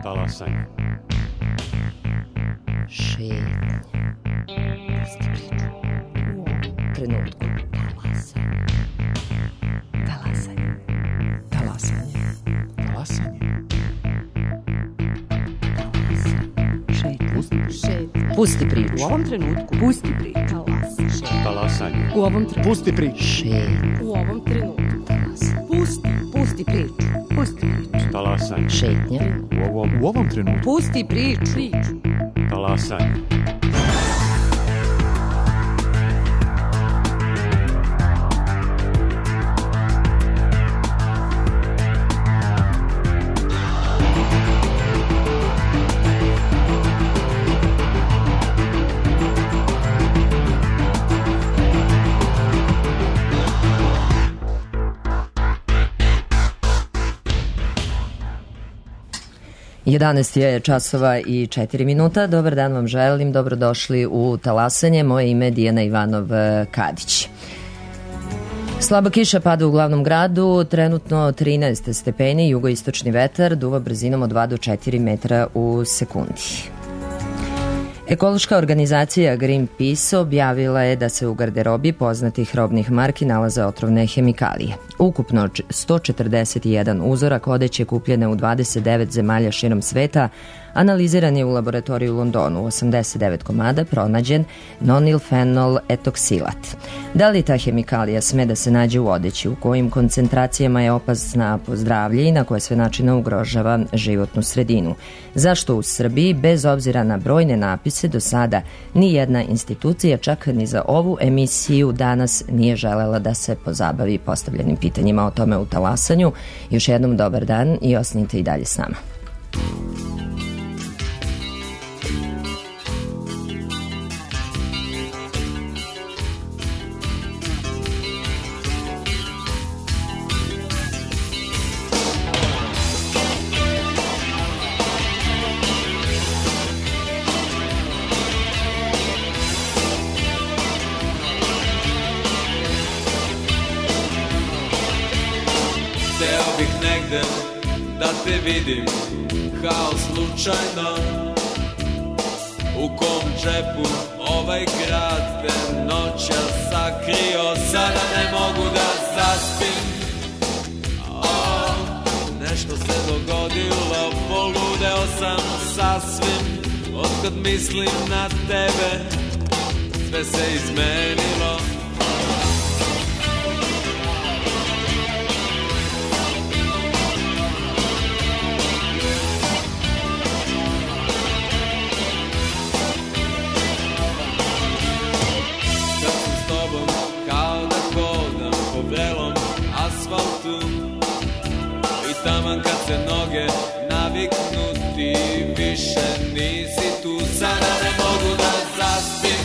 Talasanje. Šetnje. Pusti priču. U ovom trenutku. Talasanje. Talasanje. Talasanje. Šetnje. Pusti priču. U ovom trenutku. Pusti priču. Talasanje. U ovom trenutku. Pusti priču. Šetnje. U ovom trenutku. Pusti priču. Pusti priču. Talasanje. Šetnja. U ovom trenutku. Pusti priču. Talasanje. Jedanaest je časova i 4 minuta. Dobar dan vam želim, dobrodošli u Talasanje. Moje ime je Dijana Ivanov Kadić. Slaba kiša pada u glavnom gradu, trenutno 13 stepeni, jugoistočni vetar duva brzinom od 2 do 4 metra u sekundi. Ekološka organizacija Greenpeace objavila je da se u garderobi poznatih robnih marki nalaze otrovne hemikalije. Ukupno 141 uzorak odeće kupljene u 29 zemalja širom sveta analiziran je u laboratoriju u Londonu. 89 komada pronađen nonilfenol etoksilat. Da li ta hemikalija sme da se nađe u odeći, u kojim koncentracijama je opasna po zdravlje i na koje sve načine ugrožava životnu sredinu? Zašto u Srbiji, bez obzira na brojne napise, do sada ni jedna institucija, čak ni za ovu emisiju danas nije želela da se pozabavi postavljenim pitanjima o tome u Talasanju? Još jednom dobar dan i ostanite i dalje s nama. Da te vidim kao slučajno, u kom džepu ovaj grad te noćas sakrio. Sada ne mogu da zaspim, nešto se dogodilo, poludeo sam sasvim. Otkad mislim na tebe, sve se izmenilo. Taman kad se noge naviknu, ti više nisi tu. Sada ne mogu da zaspim,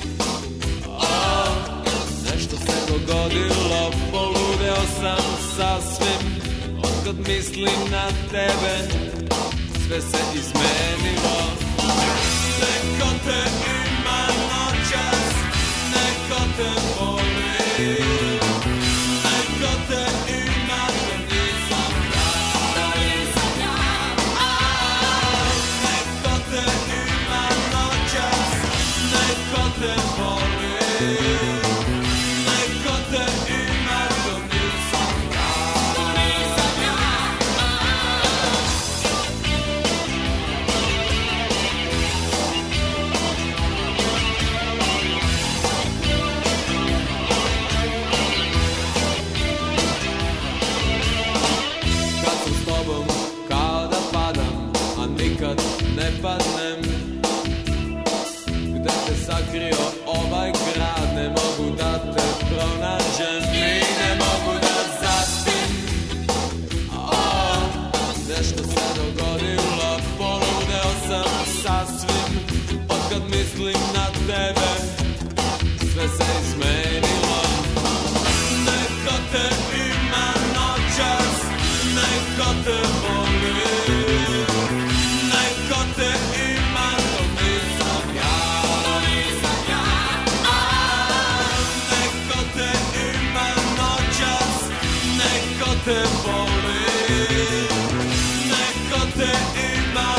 nešto se dogodilo, poludeo sam sasvim. Otkad mislim na tebe, sve se izmenilo. Neko te ima noćas, neko te voli, neko te ima, to nisam ja. Neko te ima noćas, neko te voli, neko te ima, to nisam ja. Kad sam s tobom kao da padam, a nikad ne padnem. Gde te sakrio ovaj grad, ne mogu da te pronađem i ne mogu da zaspim. Nešto se dogodilo, poludeo sam sasvim. Otkad mislim na tebe, sve se izmenilo. Neko te ima noćas, neko te voli, neko te ima, to nisam ja. Neko te ima noćas, neko te voli, neko te ima,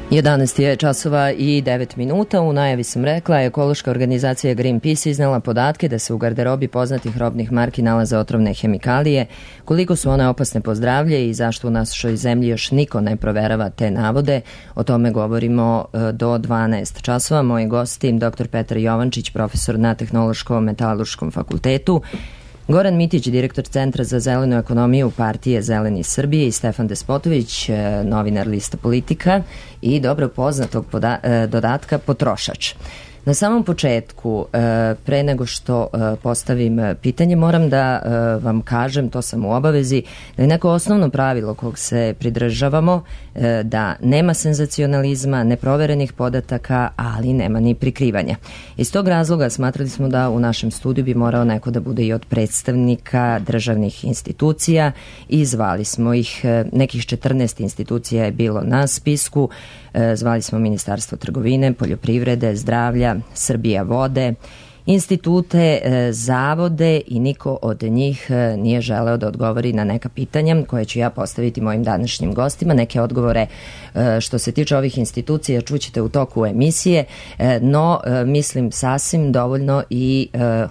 11 je časova i 9 minuta. U najavi sam rekla, ekološka organizacija Greenpeace iznala podatke da se u garderobi poznatih robnih marki nalaze otrovne hemikalije, koliko su one opasne po zdravlje i zašto u našoj zemlji još niko ne proverava te navode. O tome govorimo do 12 časova. Moji gosti, dr. Petar Jovančić, profesor na Tehnološko-metalurškom fakultetu, Goran Mitić, direktor Centra za zelenu ekonomiju Partije Zeleni Srbije i Stefan Despotović, novinar lista Politika i dobro poznatog dodatka Potrošač. Na samom početku, pre nego što postavim pitanje, moram da vam kažem, to sam u obavezi, da je neko osnovno pravilo kog se pridržavamo, da nema senzacionalizma, neproverenih podataka, ali nema ni prikrivanja. Iz tog razloga smatrali smo da u našem studiju bi morao neko da bude i od predstavnika državnih institucija i zvali smo ih, nekih 14 institucija je bilo na spisku, zvali smo Ministarstvo trgovine, poljoprivrede, zdravlja, Srbija vode, institute, zavode i niko od njih nije želeo da odgovori na neka pitanja koje ću ja postaviti mojim današnjim gostima. Neke odgovore što se tiče ovih institucija čućete u toku emisije, no mislim sasvim dovoljno i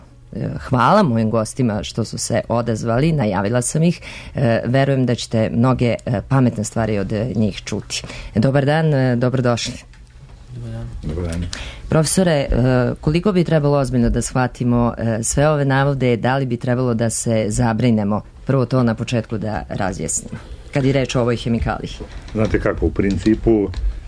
hvala mojim gostima što su se odazvali, najavila sam ih, verujem da ćete mnoge pametne stvari od njih čuti. Dobar dan, dobrodošli. Dobar dan. Profesore, koliko bi trebalo ozbiljno da shvatimo sve ove navode, da li bi trebalo da se zabrinemo? Prvo to na početku da razjasnimo, kad je reč o ovoj hemikaliji. Znate kako, u principu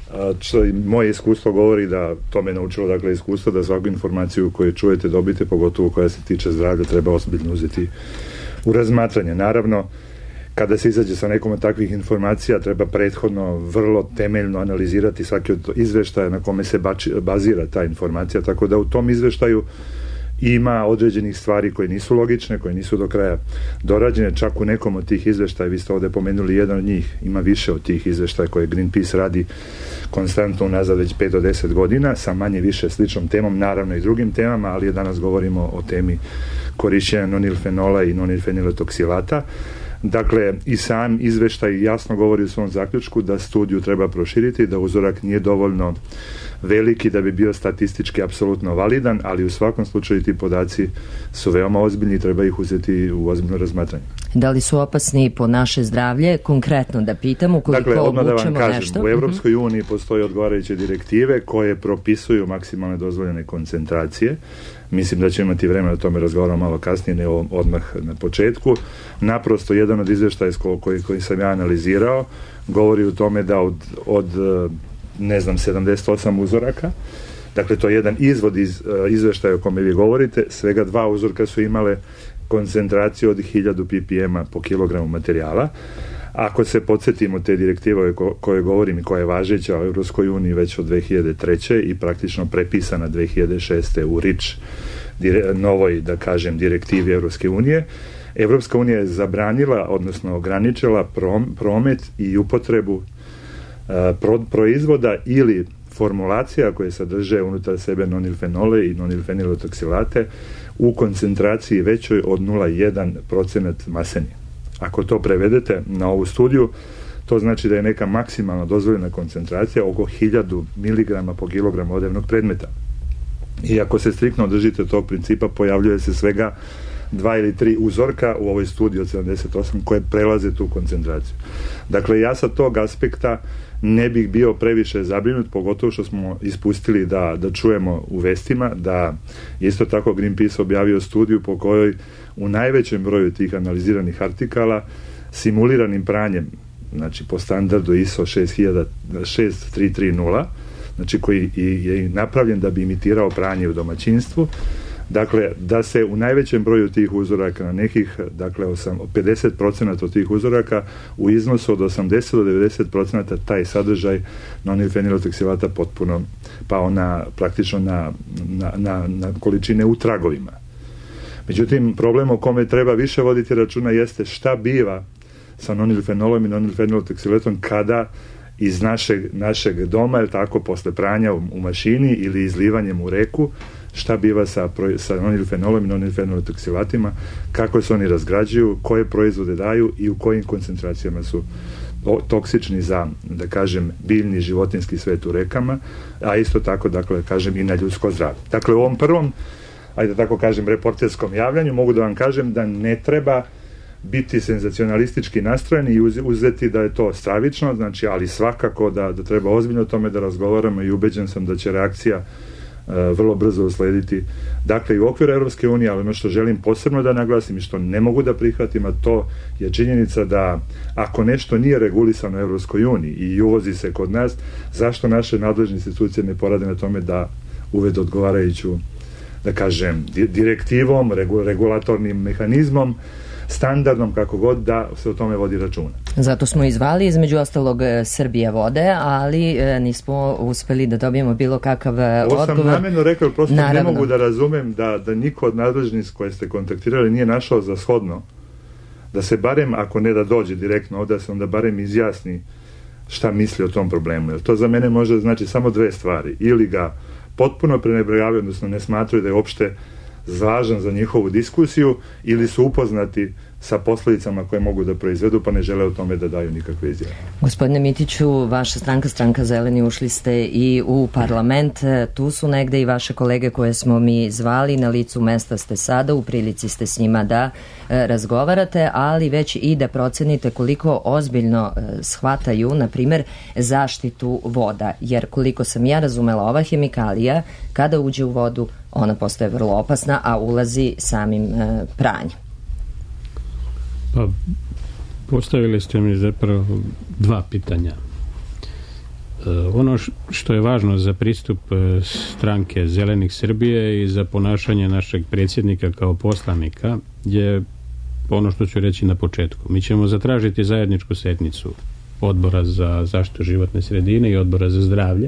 moje iskustvo govori da, to me naučilo, dakle, iskustvo da svaku informaciju koju čujete, dobite, pogotovo koja se tiče zdravlja, treba ozbiljno uzeti u razmatranje. Naravno, kada se izađe sa nekom od takvih informacija, treba prethodno vrlo temeljno analizirati svaki od izveštaja na kome se bazira ta informacija, tako da u tom izveštaju ima određenih stvari koje nisu logične, koje nisu do kraja dorađene, čak u nekom od tih izveštaja, vi ste ovde pomenuli jedan od njih, ima više od tih izveštaja koje Greenpeace radi konstantno unazad već 5 do 10 godina, sa manje više sličnom temom, naravno i drugim temama, ali danas govorimo o temi korišćenja nonilfenola i nonilfenilotoksilata. Dakle, i sam izveštaj jasno govori u svom zaključku da studiju treba proširiti, da uzorak nije dovoljno veliki da bi bio statistički apsolutno validan, ali u svakom slučaju ti podaci su veoma ozbiljni i treba ih uzeti u ozbiljno razmatranje. Da li su opasni po naše zdravlje? Konkretno da pitamo koliko dakle, obučemo nešto. Dakle, odmah da vam kažem, u Evropskoj uniji postoje odgovarajuće direktive koje propisuju maksimalne dozvoljene koncentracije. Mislim da ćemo imati vremena o tome razgovaramo malo kasnije, ne odmah na početku. Naprosto, jedan od izveštaja koji sam ja analizirao govori o tome da od 78 uzoraka, dakle to je jedan izvod iz izveštaja o kome vi govorite, svega 2 uzorka su imale koncentraciju od 1000 ppm po kilogramu materijala. Ako se podsjetimo te direktive koje govorim i koja je važeća u Evropskoj uniji već od 2003. i praktično prepisana 2006. u REACH, novoj, da kažem, direktivi Evropske unije, Evropska unija je zabranila, odnosno ograničila promet i upotrebu proizvoda ili formulacija koje sadrže unutar sebe nonilfenole i nonilfenilotoksilate u koncentraciji većoj od 0,1% maseni. Ako to prevedete na ovu studiju, to znači da je neka maksimalna dozvoljena koncentracija oko 1000 mg po kilogramu odevnog predmeta. I ako se striktno držite tog principa, pojavljuje se svega 2 ili 3 uzorka u ovoj studiji od 78 koje prelaze tu koncentraciju. Dakle, ja sa tog aspekta ne bih bio previše zabrinut, pogotovo što smo ispustili da čujemo u vestima da isto tako Greenpeace objavio studiju po kojoj u najvećem broju tih analiziranih artikala simuliranim pranjem, znači po standardu ISO 6330, znači koji je napravljen da bi imitirao pranje u domaćinstvu, dakle, da se u najvećem broju tih uzoraka, na nekih, dakle, 50% od tih uzoraka, u iznosu od 80 do 90% taj sadržaj nonilfenilotoksilata potpuno pao praktično na količine u tragovima. Međutim, problem o kome treba više voditi računa jeste šta biva sa nonilfenolom i nonilfenilotoksilatom kada iz našeg doma, ili tako, posle pranja u mašini ili izlivanjem u reku, šta biva sa nonilfenolom i nonilfenoletoksilatima, kako se oni razgrađuju, koje proizvode daju i u kojim koncentracijama su toksični za, da kažem, biljni životinjski svet u rekama, a isto tako, dakle, kažem, i na ljudsko zdravlje. Dakle, u ovom prvom, ajde da tako kažem, reporterskom javljanju mogu da vam kažem da ne treba biti senzacionalistički nastrojeni i uzeti da je to stravično, znači, ali svakako da treba ozbiljno o tome da razgovaramo i ubeđen sam da će reakcija vrlo brzo uslediti. Dakle, i u okviru Europske unije, ali ono što želim posebno da naglasim i što ne mogu da prihvatim, a to je činjenica da ako nešto nije regulisano u Europskoj uniji i uvozi se kod nas, zašto naše nadležne institucije ne porade na tome da uvede odgovarajuću, da kažem, direktivom, regulatornim mehanizmom, standardom, kako god, da se o tome vodi računa. Zato smo izvali, između ostalog, Srbija vode, ali nismo uspeli da dobijemo bilo kakav odgovor. Ovo sam namjerno rekao, prosto ne mogu da razumem da niko od nadležnih koje ste kontaktirali nije našao za shodno da se barem, ako ne da dođe direktno ovdje, da se onda barem izjasni šta misli o tom problemu. Jer to za mene može znači samo dve stvari. Ili ga potpuno prenebregavaju, odnosno ne smatraju da je uopšte važan za njihovu diskusiju, ili su upoznati sa posljedicama koje mogu da proizvedu, pa ne žele o tome da daju nikakve izjave. Gospodine Mitiću, vaša stranka Zeleni, ušli ste i u parlament, tu su negde i vaše kolege koje smo mi zvali, na licu mesta ste sada, u prilici ste s njima da razgovarate, ali već i da procenite koliko ozbiljno shvataju, na primjer, zaštitu voda, jer koliko sam ja razumela, ova hemikalija, kada uđe u vodu, ona postaje vrlo opasna, a ulazi samim pranjem. Pa, postavili ste mi zapravo dva pitanja. Ono što je važno za pristup stranke Zelenih Srbije i za ponašanje našeg predsjednika kao poslanika je ono što ću reći na početku. Mi ćemo zatražiti zajedničku sednicu Odbora za zaštitu životne sredine i Odbora za zdravlje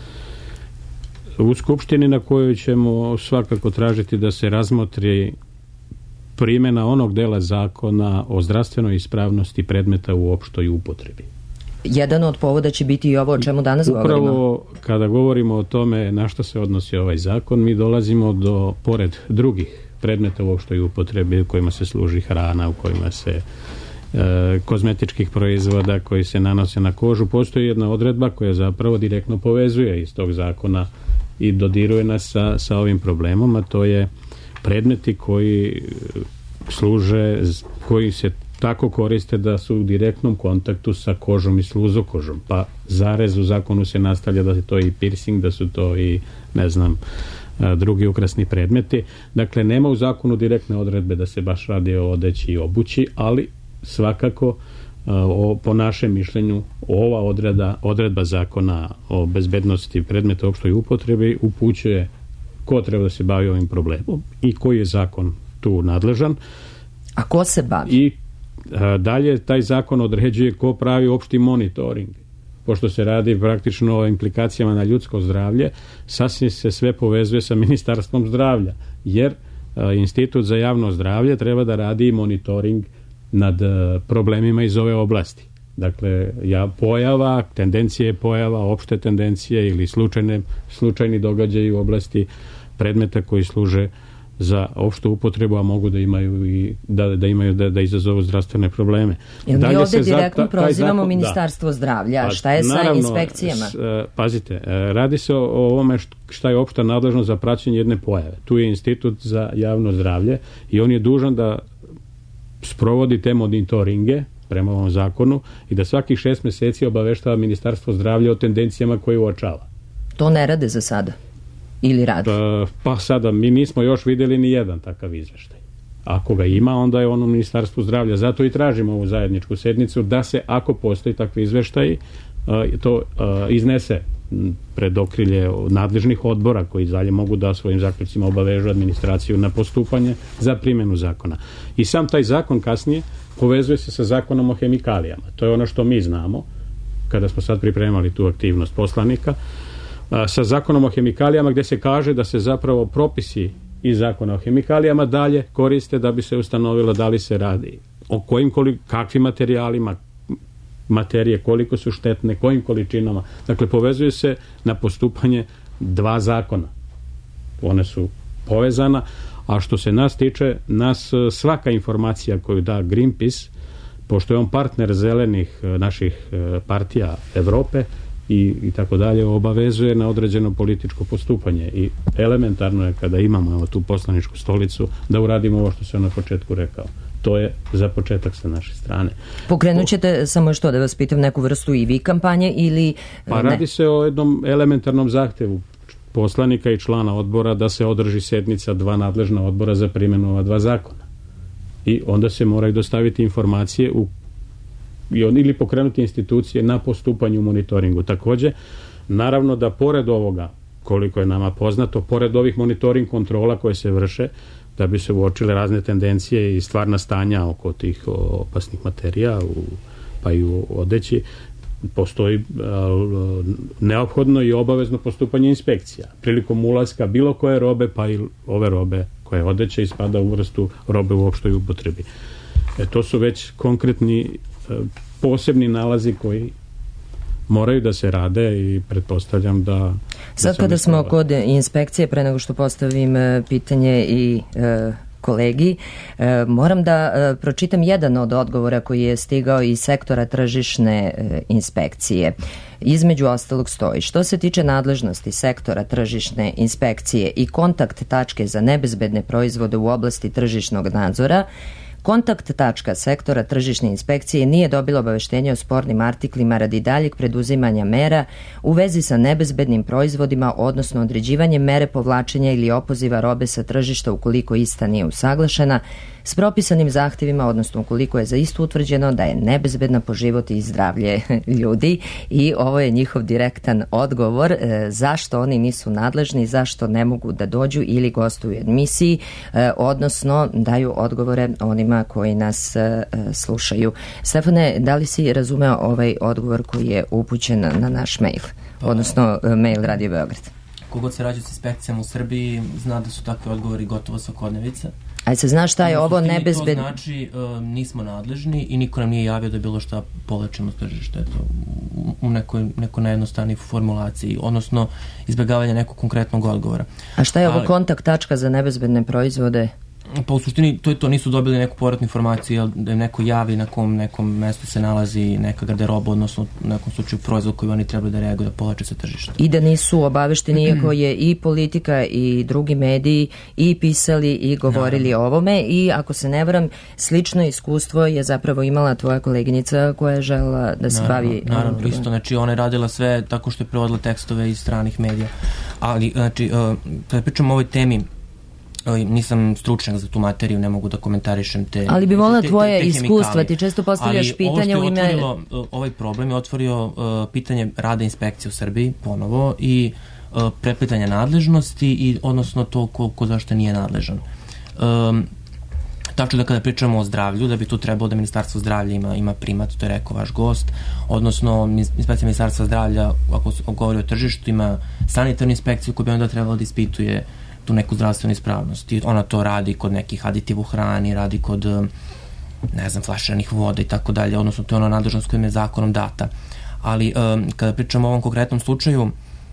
u Skupštini, na kojoj ćemo svakako tražiti da se razmotri primjena onog dela zakona o zdravstvenoj ispravnosti predmeta u opštoj upotrebi. Jedan od povoda će biti i ovo o čemu danas govorimo. Upravo kada govorimo o tome na što se odnosi ovaj zakon, mi dolazimo do, pored drugih predmeta u opštoj upotrebi u kojima se služi hrana, u kojima se kozmetičkih proizvoda koji se nanose na kožu, postoji jedna odredba koja zapravo direktno povezuje iz tog zakona i dodiruje nas sa ovim problemom, a to je predmeti koji služe, koji se tako koriste da su u direktnom kontaktu sa kožom i sluzokožom. Pa zarez u zakonu se nastavlja da je to i piercing, da su to i, ne znam, drugi ukrasni predmeti. Dakle, nema u zakonu direktne odredbe da se baš radi o odeći i obući, ali svakako po našem mišljenju ova odredba zakona o bezbednosti predmeta u opštoj upotrebi upućuje ko treba da se bavi ovim problemom i koji je zakon tu nadležan. A ko se bavi? I dalje taj zakon određuje ko pravi opšti monitoring. Pošto se radi praktično o implikacijama na ljudsko zdravlje, sasvim se sve povezuje sa Ministarstvom zdravlja, jer Institut za javno zdravlje treba da radi monitoring nad problemima iz ove oblasti. Dakle, pojava, tendencije pojava, opšte tendencije ili slučajni događaji u oblasti predmeta koji služe za opštu upotrebu, a mogu da imaju i da izazovu zdravstvene probleme. Jer mi ovdje direktno prozivamo Ministarstvo zdravlja. Šta je sa inspekcijama? Pazite, radi se o ovome šta je opšta nadležnost za praćenje jedne pojave. Tu je Institut za javno zdravlje i on je dužan da sprovodi te monitoringe prema ovom zakonu i da svakih 6 mjeseci obaveštava Ministarstvo zdravlja o tendencijama koje uočava. To ne rade za sada? Ili rade? Pa sada, mi nismo još vidjeli ni jedan takav izveštaj. Ako ga ima, onda je on u Ministarstvu zdravlja. Zato i tražimo ovu zajedničku sednicu da se, ako postoji takvi izveštaj, to iznese pred okrilje nadležnih odbora koji dalje mogu da svojim zaključcima obavežu administraciju na postupanje za primjenu zakona. I sam taj zakon kasnije povezuje se sa zakonom o hemikalijama. To je ono što mi znamo kada smo sad pripremali tu aktivnost poslanika, sa zakonom o hemikalijama gdje se kaže da se zapravo propisi iz zakona o hemikalijama dalje koriste da bi se ustanovilo da li se radi o kakvim materijalima, materije, koliko su štetne, kojim količinama. Dakle, povezuje se na postupanje dva zakona. one su povezana, a što se nas tiče, nas svaka informacija koju da Greenpeace, pošto je on partner zelenih naših partija Evrope i tako dalje, obavezuje na određeno političko postupanje i elementarno je kada imamo tu poslaničku stolicu da uradimo ovo što se on na početku rekao. To je za početak sa naše strane. Pokrenut ćete, samo što da vas pitam, neku vrstu i vi kampanje ili pa ne? Radi se o jednom elementarnom zahtevu poslanika i člana odbora da se održi sednica 2 nadležna odbora za primjenu ova 2 zakona. I onda se moraju dostaviti informacije ili pokrenuti institucije na postupanju u monitoringu. Takođe, naravno da pored ovoga, koliko je nama poznato, pored ovih monitoring kontrola koje se vrše, da bi se uočile razne tendencije i stvarna stanja oko tih opasnih materija, pa i u odeći, postoji neophodno i obavezno postupanje inspekcija. Prilikom ulaska bilo koje robe, pa i ove robe koje odeće i spada u vrstu robe u opštoj upotrebi. To su već konkretni posebni nalazi koji moraju da se rade i pretpostavljam da... Sad kada smo kod inspekcije, pre nego što postavim pitanje i kolegi, moram da pročitam jedan od odgovora koji je stigao iz sektora tržišne inspekcije. Između ostalog stoji: što se tiče nadležnosti sektora tržišne inspekcije i kontakt tačke za nebezbedne proizvode u oblasti tržišnog nadzora, kontakt tačka sektora tržišne inspekcije nije dobila obaveštenje o spornim artiklima radi daljeg preduzimanja mera u vezi sa nebezbednim proizvodima, odnosno određivanjem mere povlačenja ili opoziva robe sa tržišta ukoliko ista nije usaglašena s propisanim zahtevima, odnosno ukoliko je za istu utvrđeno da je nebezbedna po život i zdravlje ljudi. I ovo je njihov direktan odgovor zašto oni nisu nadležni, zašto ne mogu da dođu ili gostuju u emisiji, odnosno daju odgovore onima koji nas slušaju. Stefane, da li si razumeo ovaj odgovor koji je upućen na naš mail, odnosno mail Radio Beograd? Kogod se rađa s inspekcijama u Srbiji zna da su takvi odgovori gotovo svakodnevica. Ajde se znaš šta je ovo nebezbedno? To znači nismo nadležni i niko nam nije javio da je bilo šta povlačeno s tržišta. U nekoj najjednostavniji formulaciji, odnosno izbjegavanje nekog konkretnog odgovora. A šta je ovo kontakt tačka za nebezbedne proizvode? Pa u suštini to nisu dobili neku povratnu informaciju, da im neko javi na nekom mestu se nalazi neka garderoba, odnosno u nekom slučaju proizvod koji oni trebali da reaguju, da povlače sa tržišta. I da nisu obavešteni, iako je i politika i drugi mediji i pisali i govorili o ovome, i ako se ne varam, slično iskustvo je zapravo imala tvoja koleginica koja je želela da se bavi... Naravno, isto, znači ona je radila sve tako što je prevodila tekstove iz stranih medija. Ali, znači, kada pričamo o ovoj temi, nisam stručnjak za tu materiju, ne mogu da komentarišem te... Ali bi volila tvoje iskustva, ti često postavljaš pitanja u ime... Ovaj problem je otvorio pitanje rada inspekcije u Srbiji ponovo i prepletanja nadležnosti i odnosno to ko zašto nije nadležan. Tačno da kada pričamo o zdravlju, da bi tu trebalo da Ministarstvo zdravlja ima primat, to je rekao vaš gost, odnosno inspekcija Ministarstva zdravlja, ako govori o tržištu, ima sanitarnu inspekciju koja bi onda trebalo da ispituje tu neku zdravstvenu ispravnost. I ona to radi kod nekih aditiva u hrani, radi kod, ne znam, flaširanih voda i tako dalje, odnosno to je ona nadležnost koja im je zakonom data. Ali kada pričamo o ovom konkretnom slučaju,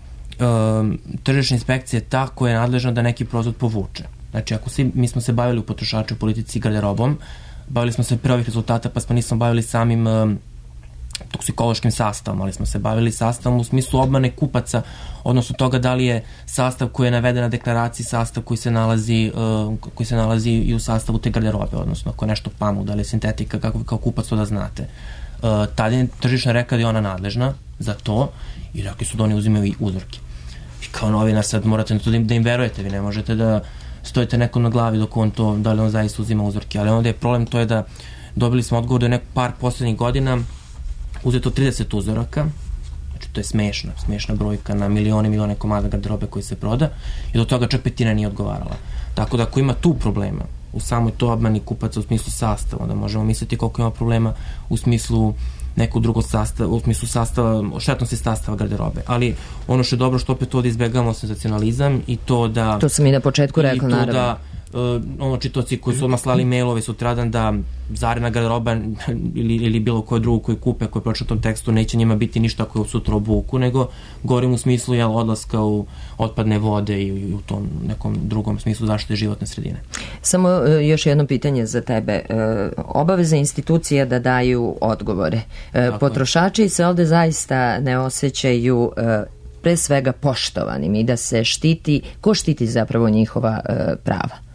tržišna inspekcija je ta koja je nadležna da neki proizvod povuče. Znači, mi smo se bavili u potrošaču politici garderobom, bavili smo se prvih rezultata, pa smo nismo bavili samim toksikološkim sastavom, ali smo se bavili sastavom u smislu obmane kupaca, odnosno toga da li je sastav koji je naveden na deklaraciji sastav koji se nalazi i u sastavu te garderobe, odnosno ako je nešto pamuk, da li je sintetika, kako kao kupac to da znate. Tada je tržišna rekla da je ona nadležna za to i rekli su da oni uzimaju i uzorke. I kao novinar sad morate na to da im verujete, vi ne možete da stojite nekom na glavi dok on to, da li on zaista uzima uzorke, ali onda je problem to je da dobili smo odgovor da je par poslednjih godina uzeto 30 uzoraka, znači to je smešna brojka na milione komada garderobe koji se proda i do toga čak petina nije odgovarala. Tako da ako ima tu problema u samoj to obmani kupaca u smislu sastava, onda možemo misliti koliko ima problema u smislu nekog drugog sastava, u smislu sastava, štetnosti sastava garderobe. Ali ono što je dobro što opet ovdje izbjegavamo senzacionalizam i to da... To sam i na početku rekla, naravno. I to čitoci koji su odmah slali mailove sutradan da zarena garderoba ili bilo koje drugo koji kupe, koji pročita tom tekstu, neće njima biti ništa koje sutra obuku, nego govorim u smislu odlaska u otpadne vode i u tom nekom drugom smislu zaštite životne sredine. Samo još jedno pitanje za tebe. Obaveza institucija da daju odgovore. Potrošači se ovde zaista ne osjećaju pre svega poštovanim i da se štiti, ko štiti zapravo njihova prava?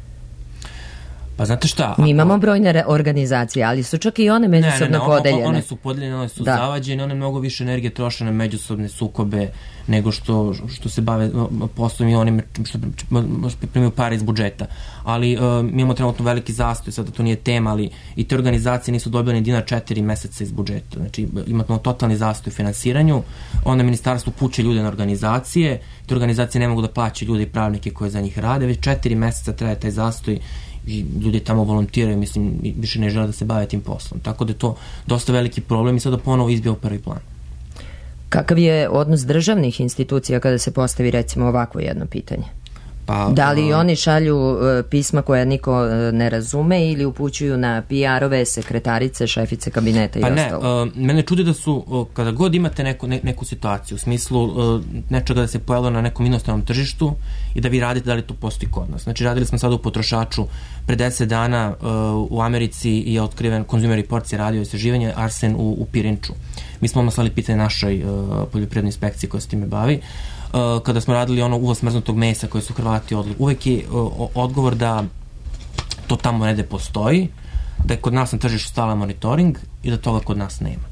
Pa znate šta? Mi imamo brojne organizacije, ali su čak i one međusobno podeljene. One su podeljene, one su zavađene, one mnogo više energije troše na međusobne sukobe nego što se bave poslom i onim što primaju pare iz budžeta. Ali mi imamo trenutno veliki zastoj, sada to nije tema, ali i te organizacije nisu dobile ni dinar 4 meseca iz budžeta. Znači imamo totalni zastoj u finansiranju, onda ministarstvo puće ljude na organizacije, te organizacije ne mogu da plaćaju ljude i pravnike koje za njih rade, već 4 meseca traje taj zastoj i ljudi tamo volontiraju, mislim, više ne žele da se bave tim poslom. Tako da je to dosta veliki problem i sada ponovo izbija u prvi plan. Kakav je odnos državnih institucija kada se postavi recimo ovako jedno pitanje? Da li oni šalju pisma koja niko ne razume ili upućuju na PR-ove, sekretarice, šefice kabineta i ostalo? Mene čudi da su, kada god imate neku situaciju, u smislu nečega da se pojavilo na nekom inostranom tržištu i da vi radite da li to postoji kod nas. Znači radili smo sada u potrošaču, pre 10 dana u Americi je otkriven Consumer Reports je radio istraživanje arsen u pirinču. Mi smo slali pitanje našoj poljoprivrednoj inspekciji koja se time bavi. Kada smo radili uvoz smrznutog mesa koje su Hrvati uvek je odgovor da to tamo negde postoji, da je kod nas na tržištu stalan monitoring i da toga kod nas nema.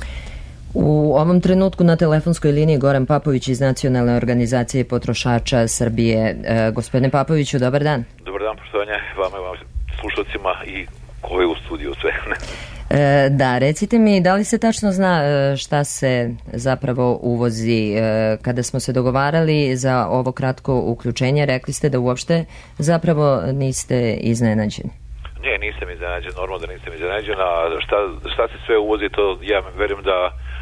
U ovom trenutku na telefonskoj liniji Goran Papović iz Nacionalne organizacije potrošača Srbije. Gospodine Papoviću, dobar dan. Dobar dan, poštovanje vama i vam slušalcima i ko je u studiju sve. Da, recite mi, da li se tačno zna šta se zapravo uvozi? Kada smo se dogovarali za ovo kratko uključenje, rekli ste da uopšte zapravo niste iznenađeni. Ne, nisam iznenađen, normalno da nisam iznenađen, a šta se sve uvozi, to ja verujem da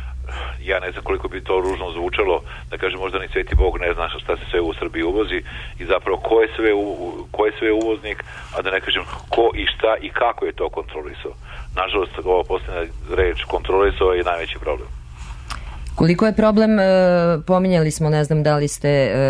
ja ne znam koliko bi to ružno zvučalo, da kažem možda ni Sveti Bog ne zna šta se sve u Srbiji uvozi i zapravo ko je sve uvoznik, a da ne kažem ko i šta i kako je to kontrolisao. Nažalost, ova posljedna reč kontrolisao je najveći problem. Koliko je problem, pominjali smo, ne znam da li ste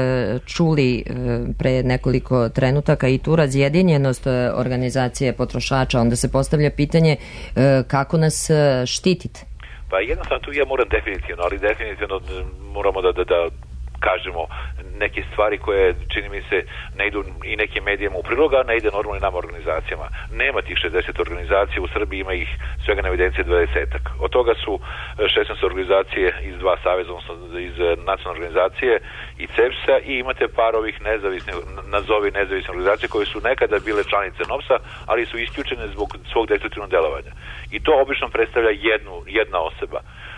čuli pre nekoliko trenutaka i tu razjedinjenost organizacije potrošača, onda se postavlja pitanje kako nas štitite? Pa jednostavno tu ja moram definitivno moramo da kažemo neke stvari koje čini mi se ne idu i nekim medijama u prilog, a ne ide normalno nama organizacijama. Nema tih 60 organizacija, u Srbiji ima ih svega na evidencije 20-ak. Od toga su 16 organizacije iz dva saveza, odnosno iz nacionalne organizacije i CEPS-a i imate par ovih nezavisnih organizacija koje su nekada bile članice NOPS-a, ali su isključene zbog svog destruktivnog delovanja. I to obično predstavlja jedna osoba.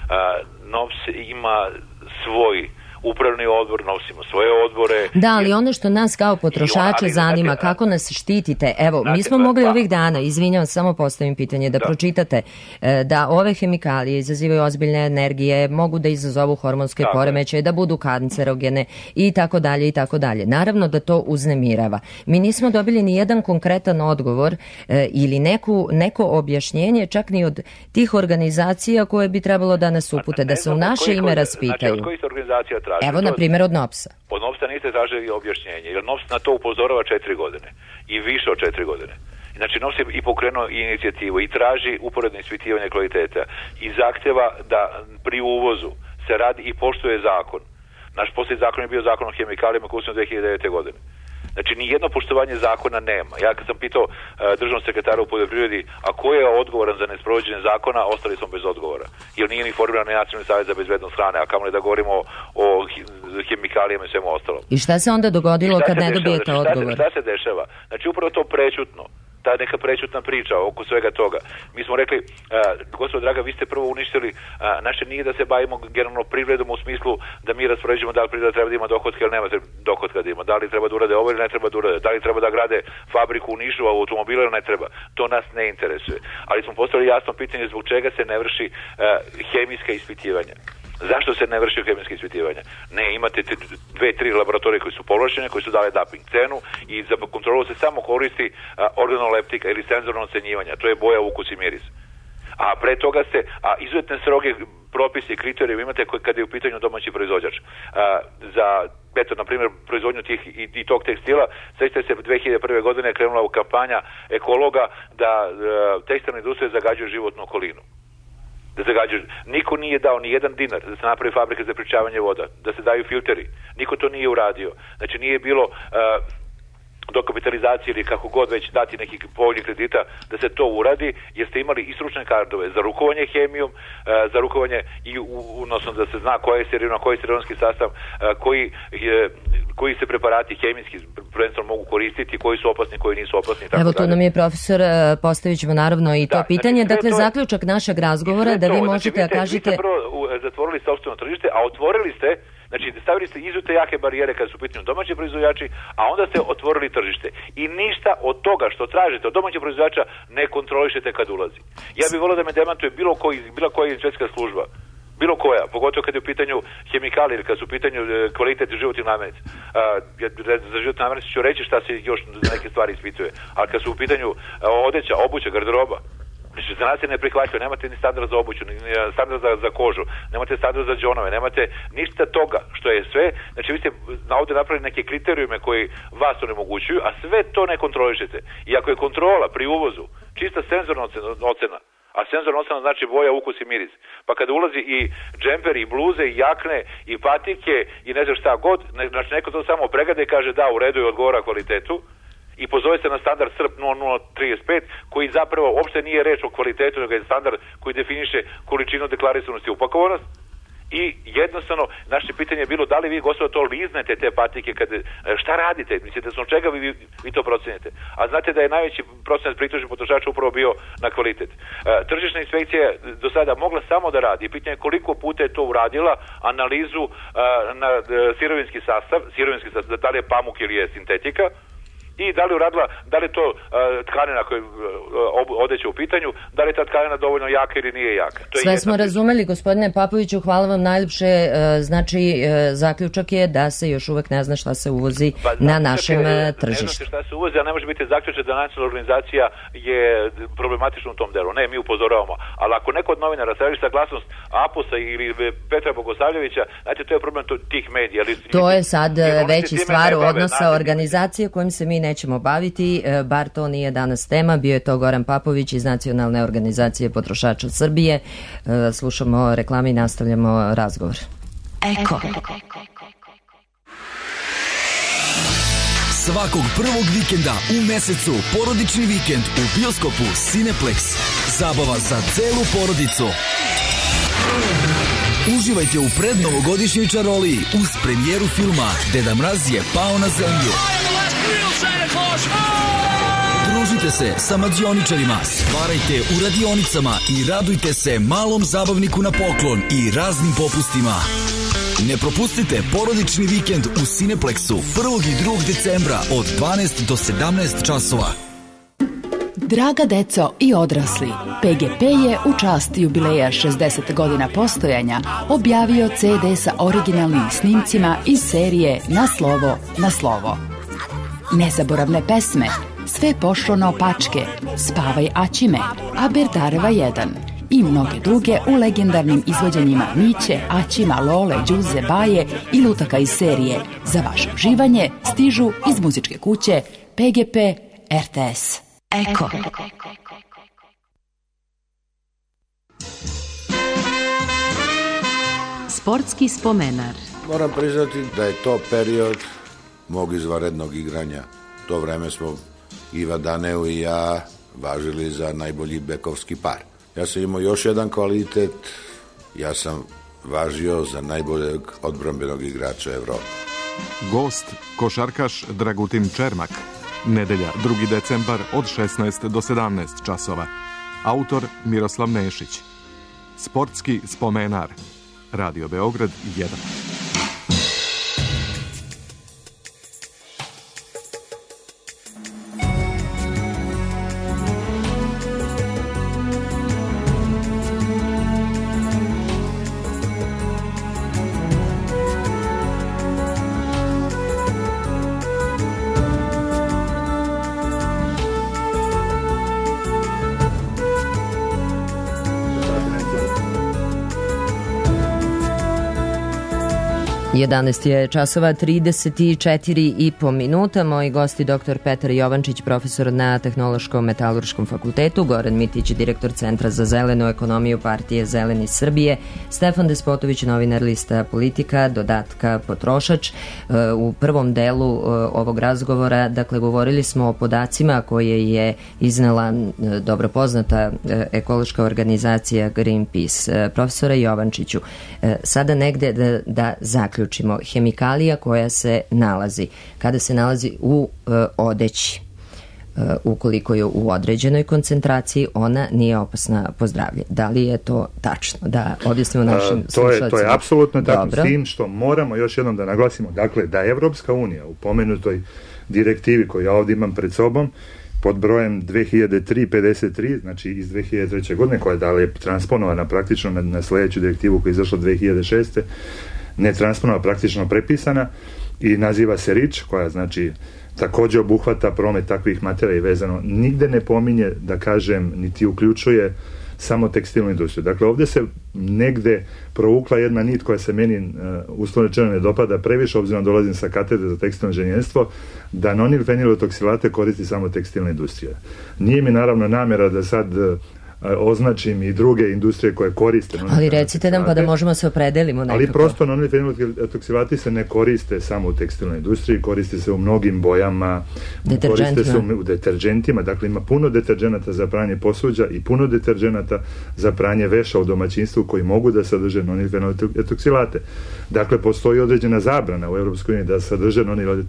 NOPS ima svoj upravni odbor, nosimo svoje odbore. Da, ali ono što nas kao potrošače zanima, kako nas štitite. Evo, mi smo mogli ovih dana, izvinjavam, samo postavim pitanje, da pročitate da ove hemikalije izazivaju ozbiljne energije, mogu da izazovu hormonske poremećaje, da budu kancerogene i tako dalje i tako dalje. Naravno da to uznemirava. Mi nismo dobili ni jedan konkretan odgovor ili neko objašnjenje čak ni od tih organizacija koje bi trebalo da nas upute, da se u naše ime raspitaju. Znači, od kojih organizacija traži? Evo, na primjer, od NOPS-a. Od NOPS-a niste tražili objašnjenje, jer NOPS na to upozorava 4 godine i više od 4 godine. Znači, NOPS je i pokrenuo inicijativu i traži uporedno ispitivanje kvaliteta i zahteva da pri uvozu se radi i poštuje zakon. Naš posljednji zakon je bio zakon o hemikalijama koji je usvojen 2009. godine. Znači, nijedno poštovanje zakona nema. Ja kad sam pitao državnog sekretara u poljoprivredi, a ko je odgovoran za nesprovođenje zakona, ostali smo bez odgovora. Jer nije ni formiran Nacionalni savjet za bezbednost hrane, a kamoli da govorimo o hemikalijama i svemu ostalom. I šta se onda dogodilo kad ne dobijete odgovor? Šta se dešava? Znači, upravo to prećutno. Ta neka prećutna priča oko svega toga. Mi smo rekli, gospodo draga, vi ste prvo uništili, naše nije da se bavimo generalno privredom u smislu da mi raspoređujemo da li privreda treba da ima dohotka ili nema dohotka da ima, da li treba da urade ovo ili ne treba da urade, da li treba da grade fabriku u Nišu, a u automobile ili ne treba. To nas ne interesuje. Ali smo postavili jasno pitanje zbog čega se ne vrši hemijska ispitivanja. Zašto se ne vrši kemijske ispitivanja? Ne, imate 2-3 laboratorije koji su povlašćene, koji su dali dumping cenu i za kontrolu se samo koristi organoleptika ili senzorno ocenjivanje, to je boja, ukus i miris. A pre toga izuzetne stroge propise i kriterije imate kada je u pitanju domaći proizvođač. Za, eto, na primjer, proizvodnju i tog tekstila, sećate se, 2001. godine je krenula kampanja ekologa da tekstilna industrija zagađuje životnu okolinu. Niko nije dao ni jedan dinar da se napravi fabrika za prečišćavanje voda, da se daju filteri. Niko to nije uradio. Znači nije bilo dokapitalizacije ili kako god već dati nekih povoljnih kredita da se to uradi, jer ste imali i stručne kadrove za rukovanje hemijom, za rukovanje i odnosno da se zna koja je serina, koji je serinski sastav, koji se preparati hemijski prvenstveno mogu koristiti, koji su opasni, koji nisu opasni. Evo tu nam je profesor, postavit ćemo naravno i to pitanje. Znači, dakle, zaključak našeg razgovora da vi možete da kažete... Vi ste prvo zatvorili sopstveno tržište, a otvorili ste, znači stavili ste izute jake barijere kada su u pitanju domaći proizvođači, a onda ste otvorili tržište. I ništa od toga što tražite od domaćeg proizvođača ne kontrolišete kad ulazi. Ja bih volio da me demantuje bilo koja inspekcijska služba. Bilo koja, pogotovo kad je u pitanju hemikalije ili kad su u pitanju kvalitet životnih namirnica. Za životne namirnice ću reći šta se još za neke stvari ispituje. Ali kad su u pitanju odeća, obuća, garderoba, znači za nas je neprihvatljivo, nemate ni standard za obuću, ni standard za kožu, nemate standard za džonove, nemate ništa toga što je sve, znači vi ste ovdje napravili neke kriterijume koji vas onemogućuju, a sve to ne kontrolišete. I ako je kontrola pri uvozu čista senzorna ocena, a senzorna ocena znači boja, ukus i miris, pa kada ulazi i džemperi, i bluze, i jakne, i patike, i ne znam šta god, znači neko to samo pregada i kaže da, u redu je, odgovara kvalitetu, i pozove se na standard SRP 0035 koji zapravo uopšte nije reč o kvalitetu, nego je standard koji definiše količinu, deklarisanosti i upakovanost. I jednostavno, naše pitanje je bilo da li vi, gospodo, to liznete te patike, šta radite, mislite od čega vi to procenite. A znate da je najveći procenat pritužbi potrošača upravo bio na kvalitet. Tržišna inspekcija je do sada mogla samo da radi. Pitanje je koliko puta je to uradila, analizu na sirovinski sastav, da li je pamuk ili je sintetika, i da li uradila, da li to tkanina koja odeće u pitanju, da li je ta tkanina dovoljno jaka ili nije jaka. To sve smo razumeli, gospodine Papoviću, hvala vam najljepše. Znači, zaključak je da se još uvek ne zna šta se uvozi na našem tržištu. Ne zna se šta se uvozi, a ne može biti zaključak da nacionalna organizacija je problematična u tom delu. Ne, mi upozoravamo. Ali ako neko od novinara traži saglasnost APOS-a ili Petra Bogosavljevića, znači to je problem tih medija. To je sad veći stvar odnosa organizacije kojim se mi nećemo baviti, bar to nije danas tema. Bio je to Goran Papović iz Nacionalne organizacije potrošača Srbije. Slušamo reklame i nastavljamo razgovor. Eko. Svakog prvog vikenda u mesecu porodični vikend u bioskopu Cineplex. Zabava za celu porodicu. Uživajte u prednovogodišnjoj čaroliji uz premijeru filma Deda Mraz je pao na zemlju. Družite se sa mađioničarima, stvarajte u radionicama i radujte se malom zabavniku na poklon i raznim popustima. Ne propustite porodični vikend u Cineplexu 1. i 2. decembra od 12 do 17 časova. Draga deco i odrasli, PGP je u čast jubileja 60 godina postojanja objavio CD sa originalnim snimcima iz serije Na slovo, na slovo. Nezaboravne pesme, Sve pošlo naopačke, Spavaj Aćime, Aberdareva 1 i mnoge druge u legendarnim izvođenjima Miće, Aćima, Lole, Đuze, Baje i lutaka iz serije. Za vaše uživanje stižu iz muzičke kuće PGP RTS. Eko. Sportski spomenar. Moram priznati da je to period mog izvanrednog igranja. To vreme smo Iva Daneu i ja važili za najbolji bekovski par. Ja sam imao još jedan kvalitet, ja sam važio za najboljeg odbrambenog igrača Evrope. Gost, košarkaš Dragutin Čermak. Nedelja, 2. decembar od 16 do 17 časova. Autor Miroslav Nešić. Sportski spomenar. Radio Beograd 1. 11 je časova 34,5 minuta. Moji gosti dr. Petar Jovančić, profesor na Tehnološkom metalurškom fakultetu, Goran Mitić, direktor Centra za zelenu ekonomiju partije Zeleni Srbije, Stefan Despotović, novinar lista Politika, dodatka Potrošač. U prvom delu ovog razgovora, dakle, govorili smo o podacima koje je iznela dobro poznata ekološka organizacija Greenpeace. Profesore Jovančiću, sada negde da zaključimo. Hemikalija koja se nalazi, kada se nalazi u odeći, ukoliko je u određenoj koncentraciji, ona nije opasna po zdravlje. Da li je to tačno? Da objasnimo našim slušalcima. To je apsolutno tako, s tim što moramo još jednom da naglasimo, dakle, da Evropska unija u pomenutoj direktivi koju ja ovdje imam pred sobom, pod brojem 2003-53, znači iz 2003. godine, koja je dalje transponovana praktično na sljedeću direktivu koja je izašla 2006. netransponovana, praktično prepisana i naziva se REACH, koja znači također obuhvata promet takvih materija i vezano, nigde ne pominje, da kažem, niti uključuje samo tekstilnu industriju. Dakle, ovdje se negde provukla jedna nit koja se meni uslovno rečeno ne dopada previše, obzirom dolazim sa katedre za tekstilno inženjerstvo, da nonilfenilotoksilate koristi samo tekstilna industrija. Nije mi naravno namjera da sad označim i druge industrije koje koriste. Ali recite nam pa da možemo se opredelimo nekako. Ali prosto nonilfenilotoksilati se ne koriste samo u tekstilnoj industriji, koriste se u mnogim bojama, koriste se u deterđentima, dakle ima puno deterđenata za pranje posuđa i puno deterđenata za pranje veša u domaćinstvu koji mogu da sadrže nonilfenilotoksilate. Dakle, postoji određena zabrana u EU da sadrže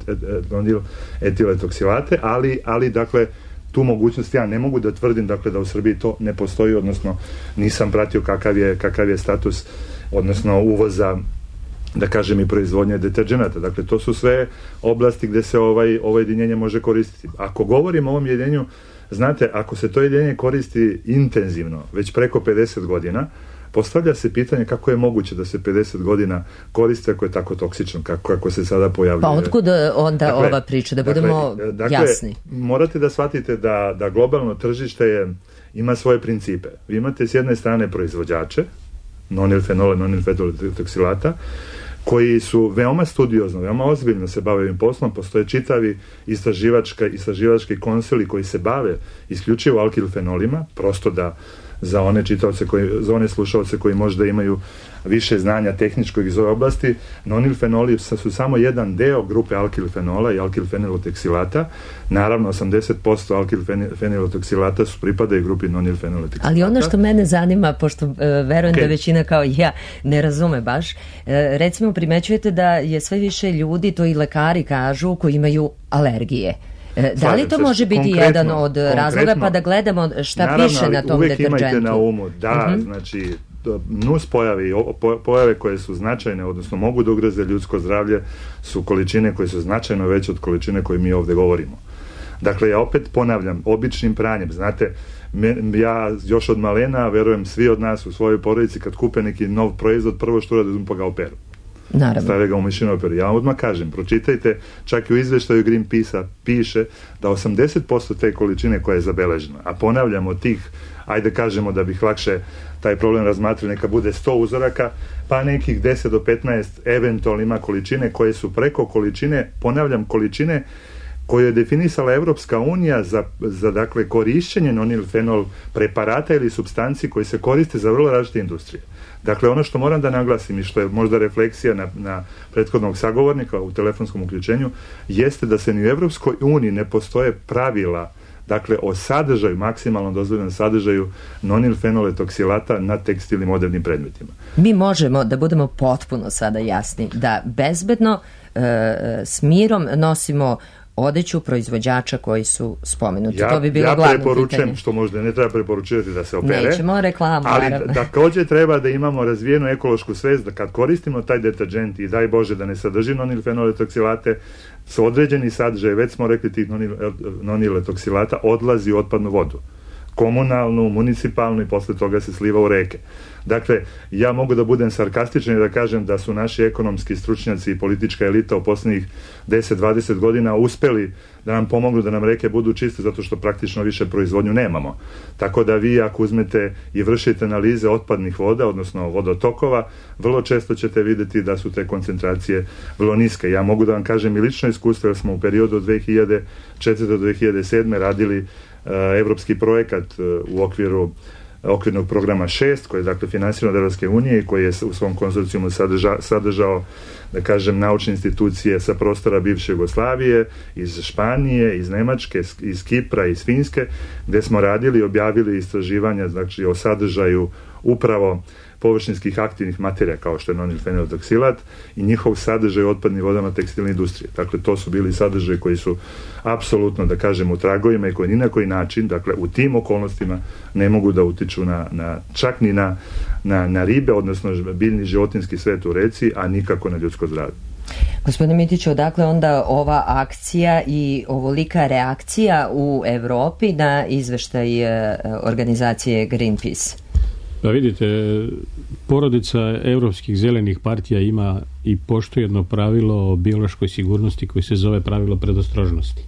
noniletiletoksilate, ali dakle tu mogućnost ja ne mogu da tvrdim, dakle, da u Srbiji to ne postoji, odnosno nisam pratio kakav je status, odnosno uvoza, da kažem, i proizvodnje deterđenata. Dakle, to su sve oblasti gde se ovo jedinjenje može koristiti. Ako govorimo o ovom jedinjenju, znate, ako se to jedinjenje koristi intenzivno, već preko 50 godina, postavlja se pitanje kako je moguće da se 50 godina koriste ako je tako toksično, kako se sada pojavljuje. Pa otkud onda ova priča, da budemo jasni? Morate da shvatite da globalno tržište ima svoje principe. Vi imate s jedne strane proizvođače, nonilfenola, nonilfenilotoksilata, koji su veoma studiozno, veoma ozbiljno se bave ovim poslom. Postoje čitavi istraživački konsili koji se bave isključivo alkilfenolima, prosto da za one čitaoce, za one slušalce koji možda imaju više znanja tehničkog iz ove oblasti, nonilfenoli su samo jedan deo grupe alkilfenola i alkilfenilotoksilata. Naravno, 80% alkilfenilotoksilata pripadaju grupi nonilfenilotoksilata. Ali ono što mene zanima, pošto verujem da većina kao i ja ne razume baš, recimo primećujete da je sve više ljudi, to i lekari kažu, koji imaju alergije. Da li to može biti jedan od razloga, pa da gledamo šta piše na tom deterđentu? Uvijek imajte na umu da, znači, nus pojave koje su značajne, odnosno mogu da ugroze ljudsko zdravlje, su količine koje su značajno veće od količine koje mi ovdje govorimo. Dakle, ja opet ponavljam, običnim pranjem, znate, ja još od malena, verujem svi od nas u svojoj porodici, kad kupe neki nov proizvod, prvo što urade, pa ga operu. Naravno. Stave ga u mašinu operu. Ja vam odmah kažem, pročitajte, čak i u izveštaju Greenpeace-a piše da 80% te količine koja je zabeležena, a ponavljamo tih, ajde kažemo da bih lakše taj problem razmatrao, neka bude 100 uzoraka, pa nekih 10 do 15 eventualno ima količine koje su preko količine, ponavljam, količine koju je definisala Evropska unija za dakle korišćenje nonilfenol preparata ili supstanci koji se koriste za vrlo različite industrije. Dakle, ono što moram da naglasim i što je možda refleksija na prethodnog sagovornika u telefonskom uključenju, jeste da se ni u Evropskoj uniji ne postoje pravila, dakle, o sadržaju, maksimalno dozvoljenom sadržaju nonilfenoletoksilata na tekstilnim modernim predmetima. Mi možemo da budemo potpuno sada jasni da bezbedno s mirom nosimo odeću proizvođača koji su spomenuti. To bi bilo glavno preporučujem, pitanje. Što možda ne treba preporučivati da se opere. Nećemo reklamu, ali naravno. također treba da imamo razvijenu ekološku svest da kad koristimo taj deterđent i daj Bože da ne sadrži nonilfenoletoksilate, su određeni sadržaj, već smo rekli tih nonilfenoletoksilata, odlazi u otpadnu vodu. komunalnu, municipalnu i posle toga se sliva u reke. Dakle, ja mogu da budem sarkastičan i da kažem da su naši ekonomski stručnjaci i politička elita u poslednjih 10-20 godina uspeli da nam pomognu da nam reke budu čiste zato što praktično više proizvodnju nemamo. Tako da vi ako uzmete i vršite analize otpadnih voda, odnosno vodotokova, vrlo često ćete videti da su te koncentracije vrlo niske. Ja mogu da vam kažem i lično iskustvo jer smo u periodu od 2004. do 2007. radili evropski projekat u okviru okvirnog programa 6, koji je dakle finansiran od Evropske unije i koji je u svom konzorcijumu sadržao, da kažem, naučne institucije sa prostora bivše Jugoslavije, iz Španije, iz Nemačke, iz Kipra, iz Finske, gde smo radili i objavili istraživanja, znači o sadržaju upravo površinskih aktivnih materija kao što je nonilfeniletoksilat i njihov sadržaj u otpadnim vodama tekstilne industrije. Dakle, to su bili sadržaji koji su apsolutno, da kažem, u tragovima i koji ni na koji način, dakle, u tim okolnostima ne mogu da utiču čak ni na ribe, odnosno biljni životinski svet u reci, a nikako na ljudsko zdravlje. Gospodine Mitiću, odakle onda ova akcija i ovolika reakcija u Evropi na izveštaj organizacije Greenpeace? Pa vidite, porodica evropskih zelenih partija ima i poštuje jedno pravilo o biološkoj sigurnosti koje se zove pravilo predostrožnosti.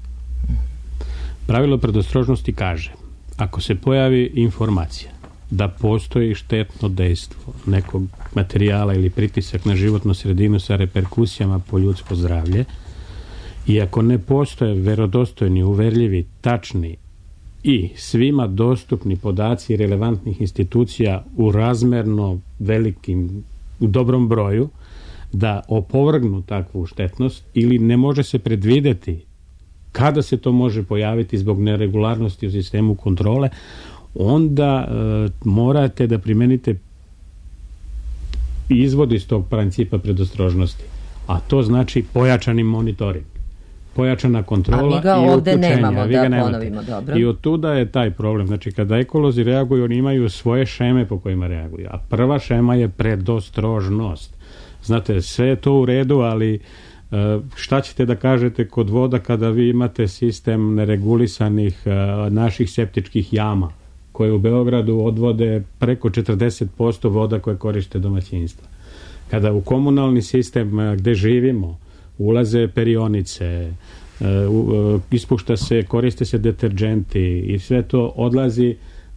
Pravilo predostrožnosti kaže, ako se pojavi informacija da postoji štetno dejstvo nekog materijala ili pritisak na životnu sredinu sa reperkusijama po ljudsko zdravlje i ako ne postoje verodostojni, uverljivi, tačni i svima dostupni podaci relevantnih institucija u razmerno velikim, u dobrom broju, da opovrgnu takvu štetnost ili ne može se predvideti kada se to može pojaviti zbog neregularnosti u sistemu kontrole, onda morate da primenite izvod iz tog principa predostrožnosti. A to znači pojačani monitoring. Pojačana kontrola i uključenja. A mi ga ovde nemamo, da ponovimo, dobro. I od tuda je taj problem. Znači, kada ekolozi reaguju, oni imaju svoje šeme po kojima reaguju. A prva šema je predostrožnost. Znate, sve je to u redu, ali šta ćete da kažete kod voda kada vi imate sistem neregulisanih naših septičkih jama, koje u Beogradu odvode preko 40% voda koje koriste domaćinstva. Kada u komunalni sistem gde živimo ulaze perionice, ispušta se, koriste se deterđenti i sve to odlazi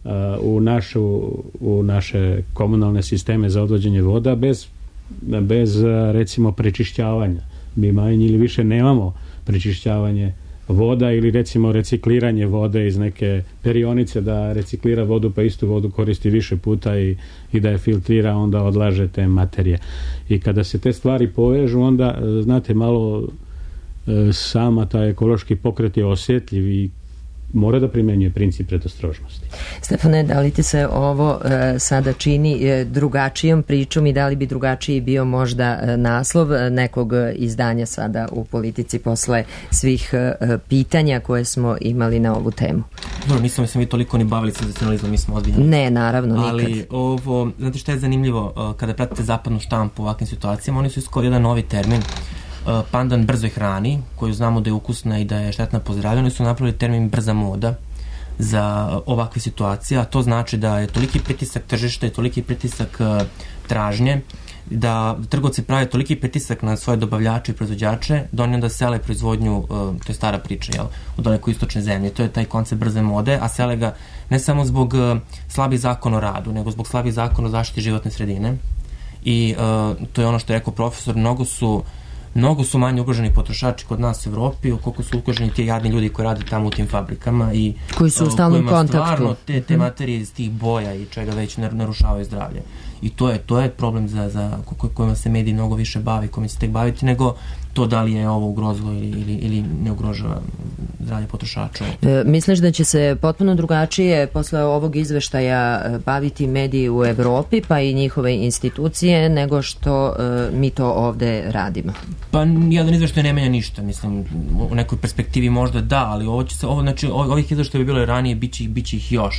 u naše komunalne sisteme za odvođenje voda bez recimo prečišćavanja. Mi manje ili više nemamo prečišćavanje voda ili recimo recikliranje vode iz neke perionice da reciklira vodu pa istu vodu koristi više puta i da je filtrira, onda odlaže te materije. I kada se te stvari povežu, onda znate malo sama ta ekološki pokret je osjetljiv i mora da primenjuje princip predostrožnosti. Stefane, da li ti se ovo sada čini drugačijom pričom i da li bi drugačiji bio možda naslov nekog izdanja sada u Politici posle svih pitanja koje smo imali na ovu temu? Dobro, nismo mi toliko ni bavili sa nacionalizmom, mi smo ozbiljni. Ne, naravno, nikad. Ali ovo, znate šta je zanimljivo, kada pratite zapadnu štampu u ovakvim situacijama, oni su iskoristili jedan novi termin, pandan brzoj hrani, koju znamo da je ukusna i da je štetna po zdravlje, oni su napravili termin brza moda za ovakve situacije, a to znači da je toliki pritisak tržišta i toliki pritisak tražnje, da trgovci prave toliki pritisak na svoje dobavljače i proizvođače, da oni onda sele proizvodnju, to je stara priča, jel, u daleko istočne zemlje, to je taj koncept brze mode, a sele ga ne samo zbog slabih zakona o radu, nego zbog slabih zakona o zaštiti životne sredine. I to je ono što je rekao profesor, mnogo su manje ugroženi potrošači kod nas u Evropi, koliko su ugroženi ti jadni ljudi koji rade tamo u tim fabrikama i koji su u stalnom kontaktu. Stvarno te materije iz tih boja i čega već narušavaju zdravlje. I to je problem za kojima se mediji mnogo više bavi, kojima se tek baviti, nego to da li je ovo ugrozilo ili ne ugrožava zdravlje potrošača. Misliš da će se potpuno drugačije posle ovog izveštaja baviti mediji u Evropi, pa i njihove institucije, nego što mi to ovde radimo? Pa jedan izveštaj ne menja ništa, mislim, u nekoj perspektivi možda da, ali znači ovih izveštaja bi bilo ranije, biće ih još.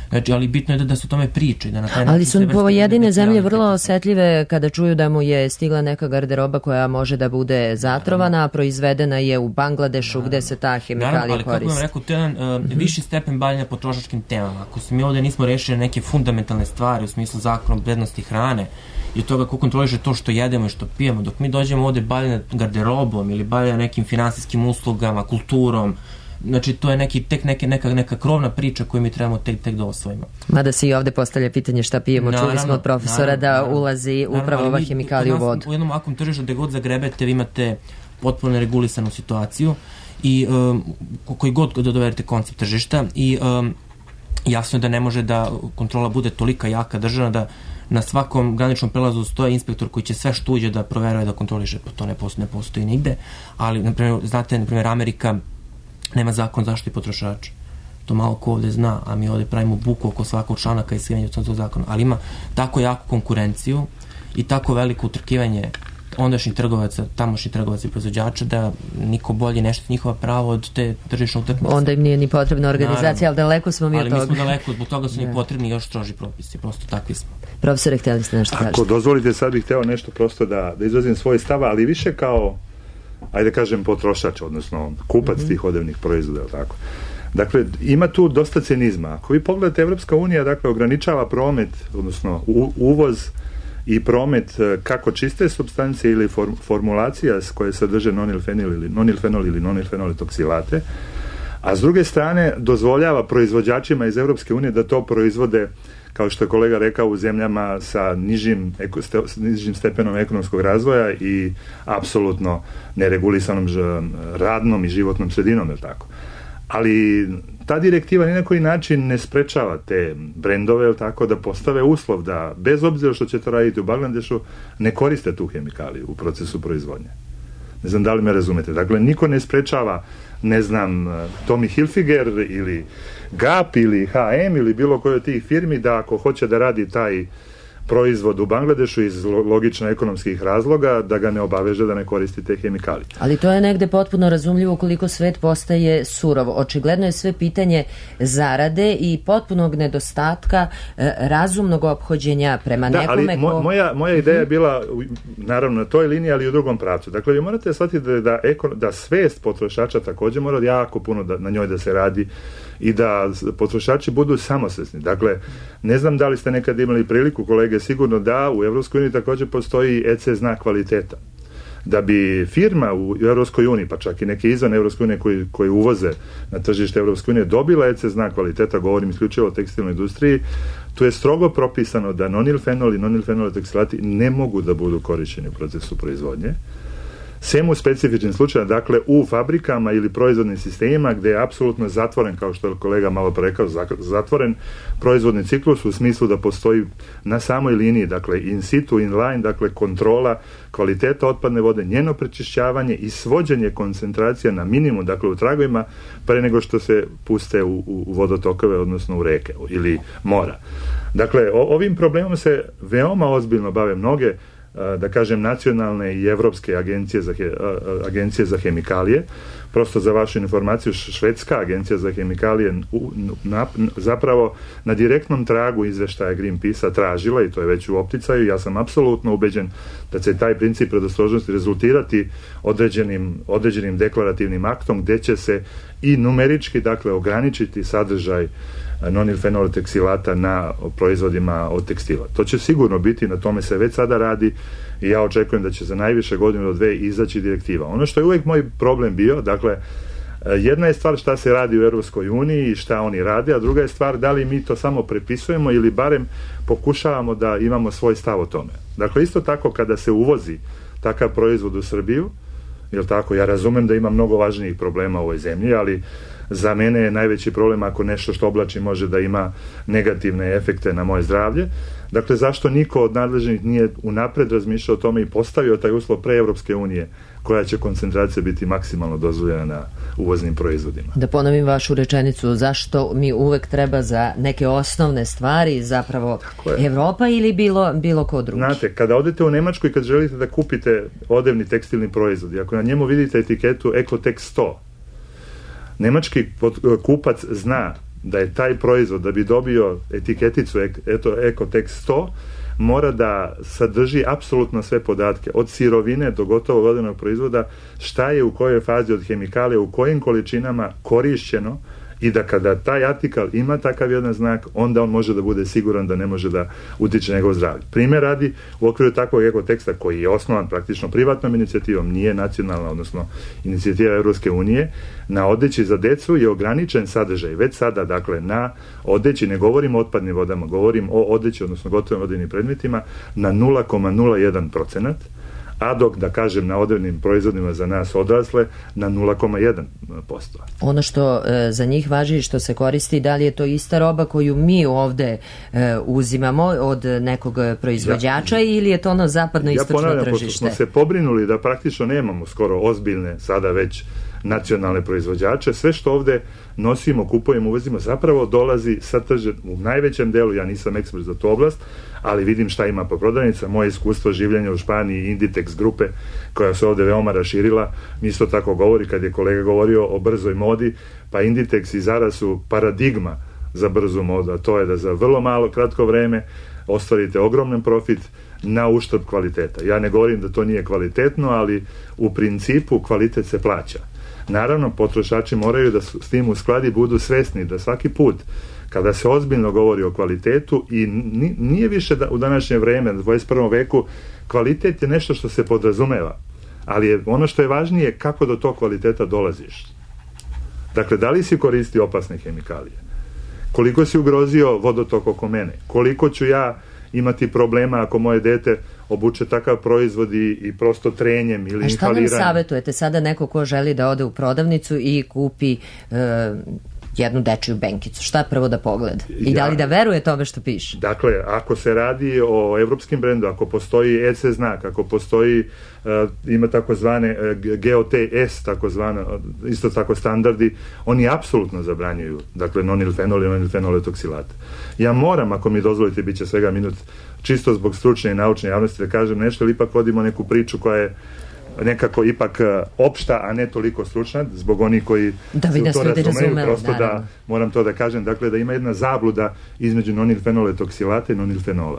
Znači, ali bitno je da se o tome priče. Da na taj ali su pojedine zemlje vrlo osetljive kada čuju da mu je stigla neka garderoba koja može da bude zatrovana, a proizvedena je u Bangladešu gde se ta hemikalija koristi. Ali kako vam rekao, to je jedan viši stepen bavljenja potrošačkim temama. Ako mi ovde nismo rešili neke fundamentalne stvari u smislu zakona o bezbednosti hrane i od toga ko kontroliše to što jedemo i što pijemo, dok mi dođemo ovde bavljenja garderobom ili bavljenja nekim finansijskim uslugama, kulturom, znači to je neka krovna priča koju mi trebamo tek da osvojimo. Mada se i ovde postavlja pitanje šta pijemo. Čuli smo od profesora da ulazi upravo ova hemikalija u vodu. U jednom ovakvom tržištu gde god zagrebete vi imate potpuno neregulisanu situaciju i koji god doverite koncept tržišta i jasno je da ne može da kontrola bude tolika jaka državna da na svakom graničnom prelazu stoje inspektor koji će sve što uđe da proveruje, da kontroliše, pa to ne postoji nigde, ali znate, na primjer, Amerika nema zakon zaštiti potrošača. To malo ko ovde zna, a mi ovde pravimo buku oko svakog članaka i svijenja od tog zakona. Ali ima tako jaku konkurenciju i tako veliko utrkivanje ondašnjih trgovaca, tamošnjih trgovaca i proizvođača da niko bolje ne štiti njihova prava od te tržišne utakmice. Onda im nije ni potrebna organizacija, ali daleko smo mi od toga. Ali mi smo daleko, zbog toga su im potrebni još stroži propisi, prosto takvi smo. Profesore, htjeli ste nešto kažete? Ako dozvolite, sad bih hteo nešto prosto da izrazim svoje stava, ali više kao, ajde kažem, potrošač, odnosno kupac tih odevnih proizvoda, tako. Dakle, ima tu dosta cinizma. Ako vi pogledate, Evropska unija, dakle, ograničava promet, odnosno uvoz i promet kako čiste supstance ili formulacija koje sadrže nonilfenol ili nonilfenolitoksilate, a s druge strane dozvoljava proizvođačima iz Evropske unije da to proizvode, kao što je kolega rekao, u zemljama sa nižim stepenom ekonomskog razvoja i apsolutno neregulisanom radnom i životnom sredinom, je tako. Ali ta direktiva ni na koji način ne sprečava te brendove, tako, da postave uslov da, bez obzira što će to raditi u Bangladešu, ne koriste tu hemikaliju u procesu proizvodnje. Ne znam da li me razumete. Dakle, niko ne sprečava, ne znam, Tommy Hilfiger ili Gap ili H&M ili bilo koje od tih firmi da ako hoće da radi taj proizvod u Bangladešu iz logično ekonomskih razloga, da ga ne obaveže da ne koristi te hemikalije. Ali to je negde potpuno razumljivo ukoliko svet postaje surov. Očigledno je sve pitanje zarade i potpunog nedostatka razumnog ophođenja prema nekome. Ali moja ideja je bila, naravno, na toj liniji, ali i u drugom pravcu. Dakle, vi morate shvatiti da svest potrošača također mora jako puno na njoj da se radi i da potrošači budu samosvesni. Dakle, ne znam da li ste nekad imali priliku, kolege, sigurno da u EU također postoji EC znak kvaliteta. Da bi firma u EU, pa čak i neke izvan EU koji uvoze na tržište EU dobila EC znak kvaliteta, govorim isključivo o tekstilnoj industriji, tu je strogo propisano da nonilfenol i nonilfenolitoksilati ne mogu da budu korišćeni u procesu proizvodnje. Sem u specifičnim slučajima, dakle u fabrikama ili proizvodnim sistemima gde je apsolutno zatvoren, kao što je kolega malo pre rekao, zatvoren proizvodni ciklus u smislu da postoji na samoj liniji, dakle in situ, in line, dakle kontrola kvaliteta otpadne vode, njeno prečišćavanje i svođenje koncentracija na minimum, dakle u tragovima, pre nego što se puste u vodotokove, odnosno u reke ili mora. Dakle, ovim problemom se veoma ozbiljno bave mnoge, da kažem, nacionalne i evropske agencije za hemikalije. Prosto za vašu informaciju, švedska agencija za hemikalije zapravo na direktnom tragu izveštaja Greenpeace-a tražila, i to je već u opticaju, ja sam apsolutno ubeđen da će taj princip predostrožnosti rezultirati određenim deklarativnim aktom gde će se i numerički, dakle, ograničiti sadržaj nonilfenolitoksilata na proizvodima od tekstila. To će sigurno biti, na tome se već sada radi i ja očekujem da će za najviše godinu do dve izaći direktiva. Ono što je uvijek moj problem bio, dakle, jedna je stvar šta se radi u Europskoj uniji i šta oni rade, a druga je stvar da li mi to samo prepisujemo ili barem pokušavamo da imamo svoj stav o tome. Dakle, isto tako kada se uvozi takav proizvod u Srbiju, jel tako, ja razumem da ima mnogo važnijih problema u ovoj zemlji, ali za mene je najveći problem ako nešto što oblači može da ima negativne efekte na moje zdravlje. Dakle, zašto niko od nadležnih nije unapred razmišljao o tome i postavio taj uslov pre Evropske unije koja će koncentracija biti maksimalno dozvoljena na uvoznim proizvodima. Da ponovim vašu rečenicu, zašto mi uvek treba za neke osnovne stvari zapravo Evropa ili bilo ko drugi? Znate, kada odete u Nemačku i kad želite da kupite odevni tekstilni proizvod, ako na njemu vidite etiketu Ecotex 100, nemački kupac zna da je taj proizvod, da bi dobio etiketicu Ekotex 100, mora da sadrži apsolutno sve podatke, od sirovine do gotovo gotovog proizvoda, šta je u kojoj fazi od hemikalija, u kojim količinama korišćeno, i da kada taj artikal ima takav jedan znak, onda on može da bude siguran da ne može da utiče na njegov zdravlje. Primjer radi, u okviru takvog ekoteksta koji je osnovan praktično privatnom inicijativom, nije nacionalna, odnosno inicijativa Evropske unije, na odeći za decu je ograničen sadržaj. Već sada, dakle, na odeći, ne govorim o otpadnim vodama, govorim o odeći, odnosno gotovim vodenim predmetima, na 0,01%, a dok, da kažem, na odrevnim proizvodima za nas odrasle na 0,1%. Ono što za njih važi, što se koristi, da li je to ista roba koju mi ovde uzimamo od nekog proizvođača ili je to ono zapadno-istočno tržište? Ja ponavljam, pošto smo se pobrinuli da praktično nemamo skoro ozbiljne, sada već nacionalne proizvođače, sve što ovde nosimo, kupujemo, uvozimo, zapravo dolazi sa tržišta u najvećem delu. Ja nisam ekspert za tu oblast, ali vidim šta ima po prodavnica. Moje iskustvo življenja u Španiji, Inditex grupe, koja se ovde veoma raširila, mi isto tako govori, kad je kolega govorio o brzoj modi, pa Inditex i Zara su paradigma za brzu modu, a to je da za vrlo malo, kratko vreme ostvarite ogroman profit na uštrb kvaliteta. Ja ne govorim da to nije kvalitetno, ali u principu kvalitet se plaća. Naravno, potrošači moraju da s tim u skladi budu svesni da svaki put kada se ozbiljno govori o kvalitetu, i nije više u današnje vreme, u 21. veku, kvalitet je nešto što se podrazumeva, ali je ono što je važnije kako do tog kvaliteta dolaziš. Dakle, da li si koristio opasne hemikalije? Koliko si ugrozio vodotok oko mene? Koliko ću ja imati problema ako moje dete obuče takav proizvod i prosto trenjem ili inhaliranjem? A šta nam savjetujete sada neko ko želi da ode u prodavnicu i kupi jednu dečiju benkicu? Šta prvo da pogleda? I da li da veruje tome što piše? Dakle, ako se radi o evropskim brendu, ako postoji EC znak, ako postoji, ima takozvane GOTS, takozvane, isto tako standardi, oni apsolutno zabranjuju, dakle, nonilfenol i nonilfenoletoksilat. Ja moram, ako mi dozvolite, bit će svega minut, čisto zbog stručne i naučne javnosti, da kažem nešto, ili ipak vodimo neku priču koja je nekako ipak opšta, a ne toliko stručna, zbog onih koji se u to razumeju, prosto da moram to da kažem, dakle, da ima jedna zabluda između nonilfenoletoxilata i nonilfenola.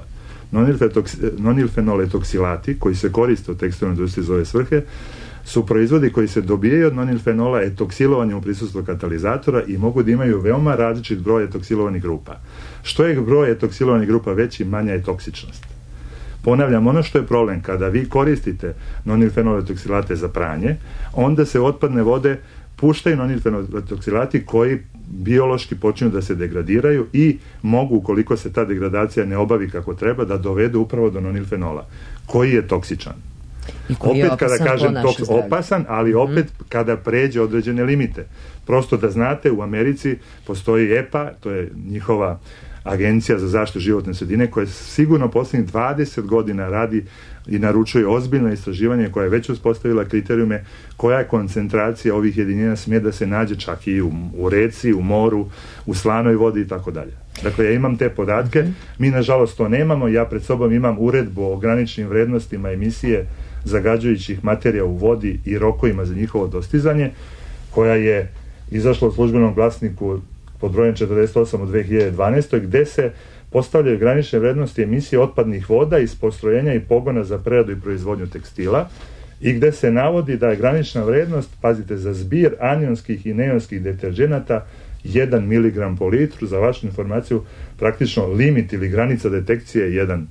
Nonilfenoletoksilati, koji se koriste u tekstilnoj industriji za ove svrhe, su proizvodi koji se dobijaju od nonilfenola etoksilovanjem u prisustvu katalizatora i mogu da imaju veoma različit broj etoksilovanih grupa. Što je broj etoksilovanih grupa veći, manja je toksičnost. Ponavljam, ono što je problem, kada vi koristite nonilfenoletoksilate za pranje, onda se u otpadne vode puštaju nonilfenoletoksilati koji biološki počinju da se degradiraju i mogu, ukoliko se ta degradacija ne obavi kako treba, da dovedu upravo do nonilfenola, koji je toksičan. Opet kada kažem opasan, ali opet kada pređe određene limite. Prosto da znate, u Americi postoji EPA, to je njihova Agencija za zaštitu životne sredine, koja sigurno posljednjih 20 godina radi i naručuje ozbiljno istraživanje, koja je već uspostavila kriterijume koja je koncentracija ovih jedinjenja smije da se nađe čak i u reci, u moru, u slanoj vodi i tako dalje. Dakle, ja imam te podatke, mi nažalost to nemamo, ja pred sobom imam uredbu o graničnim vrednostima emisije zagađujućih materija u vodi i rokovima za njihovo dostizanje, koja je izašla u službenom glasniku pod brojem 48 u 2012. gde se postavljaju granične vrednosti emisije otpadnih voda iz postrojenja i pogona za preradu i proizvodnju tekstila i gde se navodi da je granična vrednost, pazite, za zbir anionskih i neonskih deterđenata 1 mg po litru. Za vašu informaciju, praktično limit ili granica detekcije je 1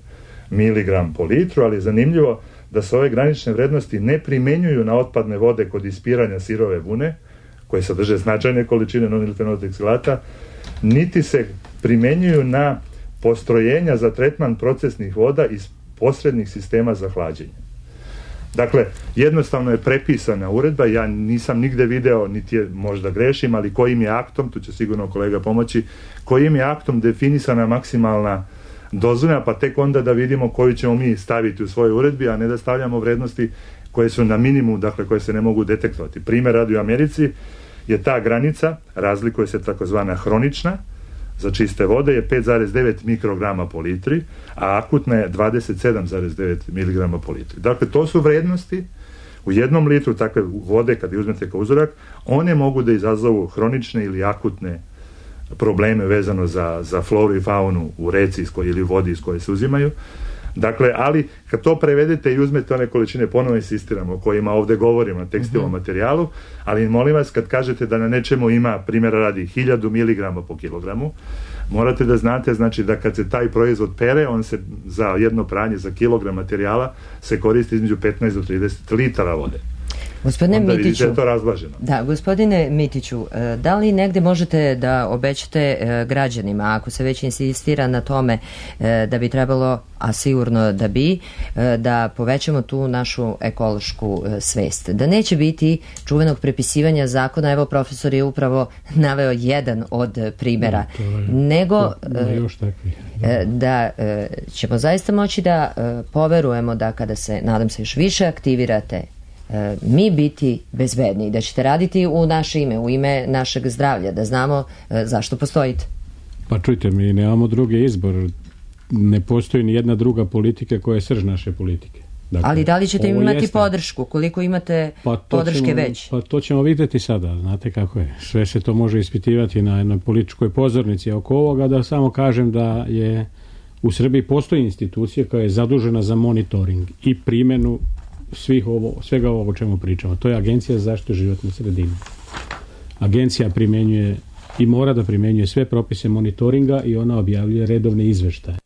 mg po litru, ali je zanimljivo da se ove granične vrednosti ne primenjuju na otpadne vode kod ispiranja sirove vune, koje sadrže značajne količine nonilfenolteksilata, niti se primenjuju na postrojenja za tretman procesnih voda iz posrednih sistema za hlađenje. Dakle, jednostavno je prepisana uredba, ja nisam nigde video, niti je, možda grešim, ali kojim je aktom, tu će sigurno kolega pomoći, kojim je aktom definisana maksimalna dozvoljena, pa tek onda da vidimo koju ćemo mi staviti u svojoj uredbi, a ne da stavljamo vrednosti koje su na minimum, dakle koje se ne mogu detektovati. Primjer radi u Americi je ta granica, razlikuje se takozvana hronična, za čiste vode je 5,9 mikrograma po litri, a akutna je 27,9 miligrama po litri. Dakle, to su vrednosti u jednom litru takve vode, kad je uzmete kao uzorak, one mogu da izazovu hronične ili akutne probleme vezano za floru i faunu u reci ili vodi iz koje se uzimaju. Dakle, ali kad to prevedete i uzmete one količine, ponovno insistiramo, o kojima ovdje govorimo, na tekstilnom materijalu, ali molim vas, kad kažete da na nečemu ima, primjera radi, 1000 mg po kilogramu, morate da znate, znači da kad se taj proizvod pere, on se za jedno pranje, za kilogram materijala, se koristi između 15 do 30 litara vode. Gospodine Onda Mitiću, vidite to razblaženo. Da, gospodine Mitiću, da li negde možete da obećate građanima, ako se već insistira na tome da bi trebalo, a sigurno da bi, da povećamo tu našu ekološku svest, da neće biti čuvenog prepisivanja zakona, evo profesor je upravo naveo jedan od primjera, nego da ćemo zaista moći da poverujemo da kada se, nadam se, još više aktivirate, mi biti bezbedniji, da ćete raditi u naše ime, u ime našeg zdravlja, da znamo zašto postojite. Pa čujte, mi nemamo drugi izbor, ne postoji ni jedna druga politika koja je srž naše politike. Dakle, ali da li ćete imati podršku, koliko imate podrške već? Pa to ćemo vidjeti sada, znate kako je, sve se to može ispitivati na jednoj političkoj pozornici oko ovoga, da samo kažem da je u Srbiji postoji institucija koja je zadužena za monitoring i primjenu svega ovo o čemu pričamo. To je Agencija za zaštitu životne sredine. Agencija primjenjuje i mora da primjenjuje sve propise monitoringa i ona objavljuje redovne izveštaje.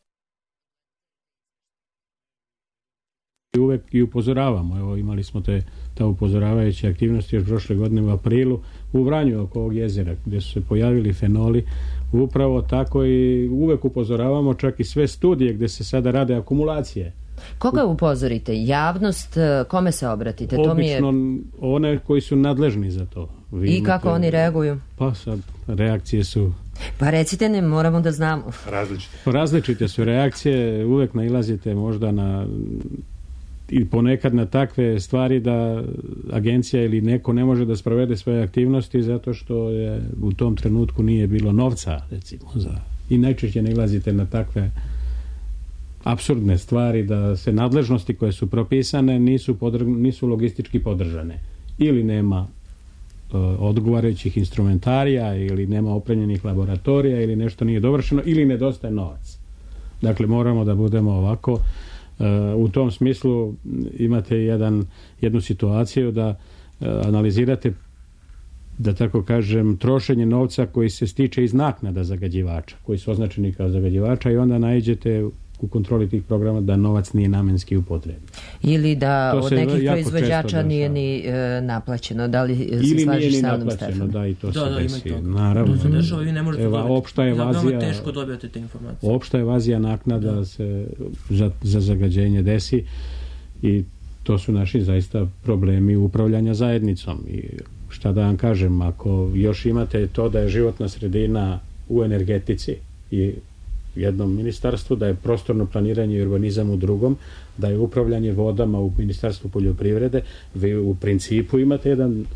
I uvek i upozoravamo. Evo, imali smo ta upozoravajuće aktivnosti još prošle godine u aprilu u Vranju oko ovog jezera gdje su se pojavili fenoli. Upravo tako i uvek upozoravamo, čak i sve studije gdje se sada rade akumulacije. Koga upozorite? Javnost? Kome se obratite? Obično one koji su nadležni za to. I kako oni reaguju? Pa sad, reakcije su... Pa recite, ne moramo da znamo. Različite su reakcije, uvek nailazite možda i ponekad na takve stvari da agencija ili neko ne može da sprovede svoje aktivnosti zato što je u tom trenutku nije bilo novca, recimo, i najčešće nailazite na takve apsurdne stvari da se nadležnosti koje su propisane nisu logistički podržane. Ili nema odgovarajućih instrumentarija, ili nema opremljenih laboratorija, ili nešto nije dovršeno, ili nedostaje novac. Dakle, moramo da budemo ovako. U tom smislu imate jednu situaciju da analizirate, da tako kažem, trošenje novca koji se stiče iz naknada zagađivača, koji su označeni kao zagađivača, i onda naiđete u kontroli tih programa da novac nije namenski upotrebljen. Ili da od nekih proizvođača nije ni naplaćeno. Da li se slažiš sa mnom, Stefan? Da, i to se desi. Naravno. To se dešava i vi ne možete dobiti. Opšta teško dobijate te informacije. Opšta evazija naknada se za zagađenje desi i to su naši zaista problemi upravljanja zajednicom. I šta da vam kažem, ako još imate to da je životna sredina u energetici i jednom ministarstvu, da je prostorno planiranje i urbanizam u drugom, da je upravljanje vodama u Ministarstvu poljoprivrede, vi u principu imate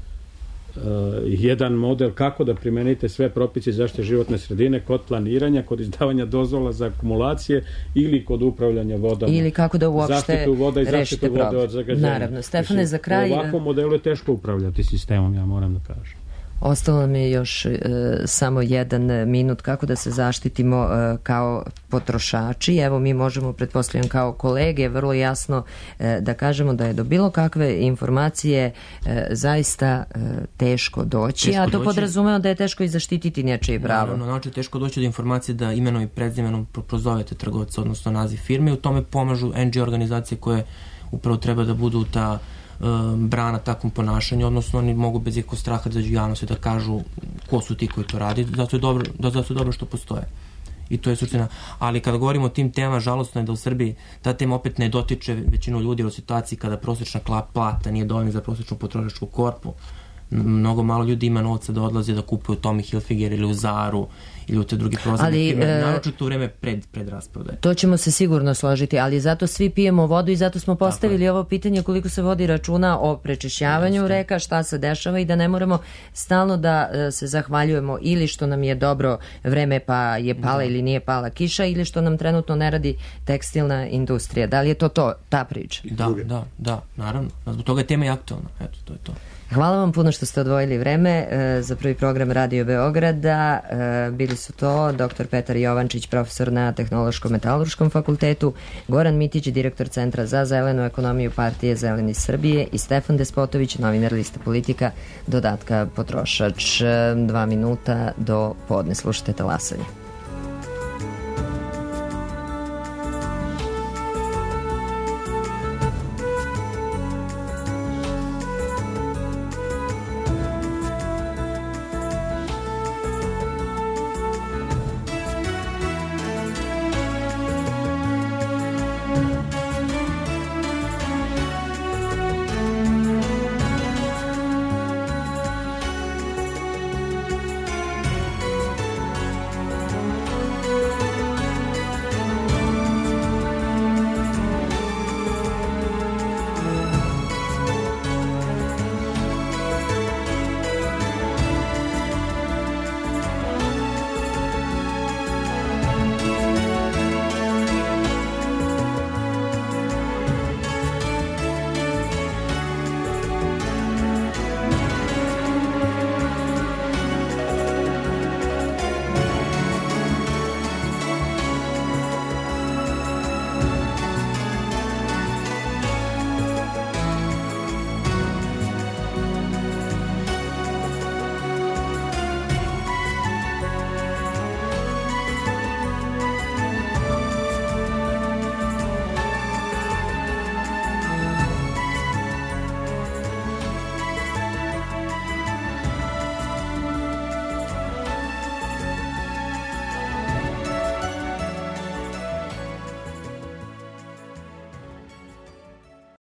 jedan model kako da primenite sve propise zaštite životne sredine kod planiranja, kod izdavanja dozvola za akumulacije ili kod upravljanja vodama. Ili kako da uopšte rešite problem. Naravno. Stefane, za kraj... U ovakvom modelu je teško upravljati sistemom, ja moram da kažem. Ostalo nam je još samo 1 minut kako da se zaštitimo kao potrošači. Evo, mi možemo, pretpostavljam, kao kolege vrlo jasno da kažemo da je do bilo kakve informacije zaista teško doći, a to podrazumeva da je teško i zaštititi nečije pravo. Znači, teško doći do informacije da imenom i prezimenom prozovete trgovca, odnosno naziv firme. U tome pomažu NGO organizacije koje upravo treba da budu ta brana takvom ponašanju, odnosno oni mogu bez ikakvog straha da zađu javnosti da kažu ko su ti koji to radi, zato je dobro što postoje. I to je suština. Ali kada govorimo o tim temama, žalostno je da u Srbiji ta tema opet ne dotiče većinu ljudi u situaciji kada prosječna plata nije dovoljna za prosječnu potrošačku korpu. Mnogo malo ljudi ima novca da odlaze da kupuju Tommy Hilfiger ili u Zaru ili u te drugi prozirne firme, naročito u vreme pred rasprodaje. To ćemo se sigurno složiti, ali zato svi pijemo vodu i zato smo postavili ovo pitanje koliko se vodi računa o prečišćavanju reka, šta se dešava i da ne moramo stalno da se zahvaljujemo ili što nam je dobro vreme pa je pala ili nije pala kiša ili što nam trenutno ne radi tekstilna industrija. Da li je to ta priča? Da, naravno. Zbog toga je tema i aktualna. Eto, to je to. Hvala vam puno što ste odvojili vreme za prvi program Radio Beograda. Bili bili su to dr. Petar Jovančić, profesor na Tehnološko-metalurškom fakultetu, Goran Mitić, direktor Centra za zelenu ekonomiju Partije Zeleni Srbije i Stefan Despotović, novinar Liste Politika, dodatka Potrošač. 2 minuta do podne. Slušajte Talasanje.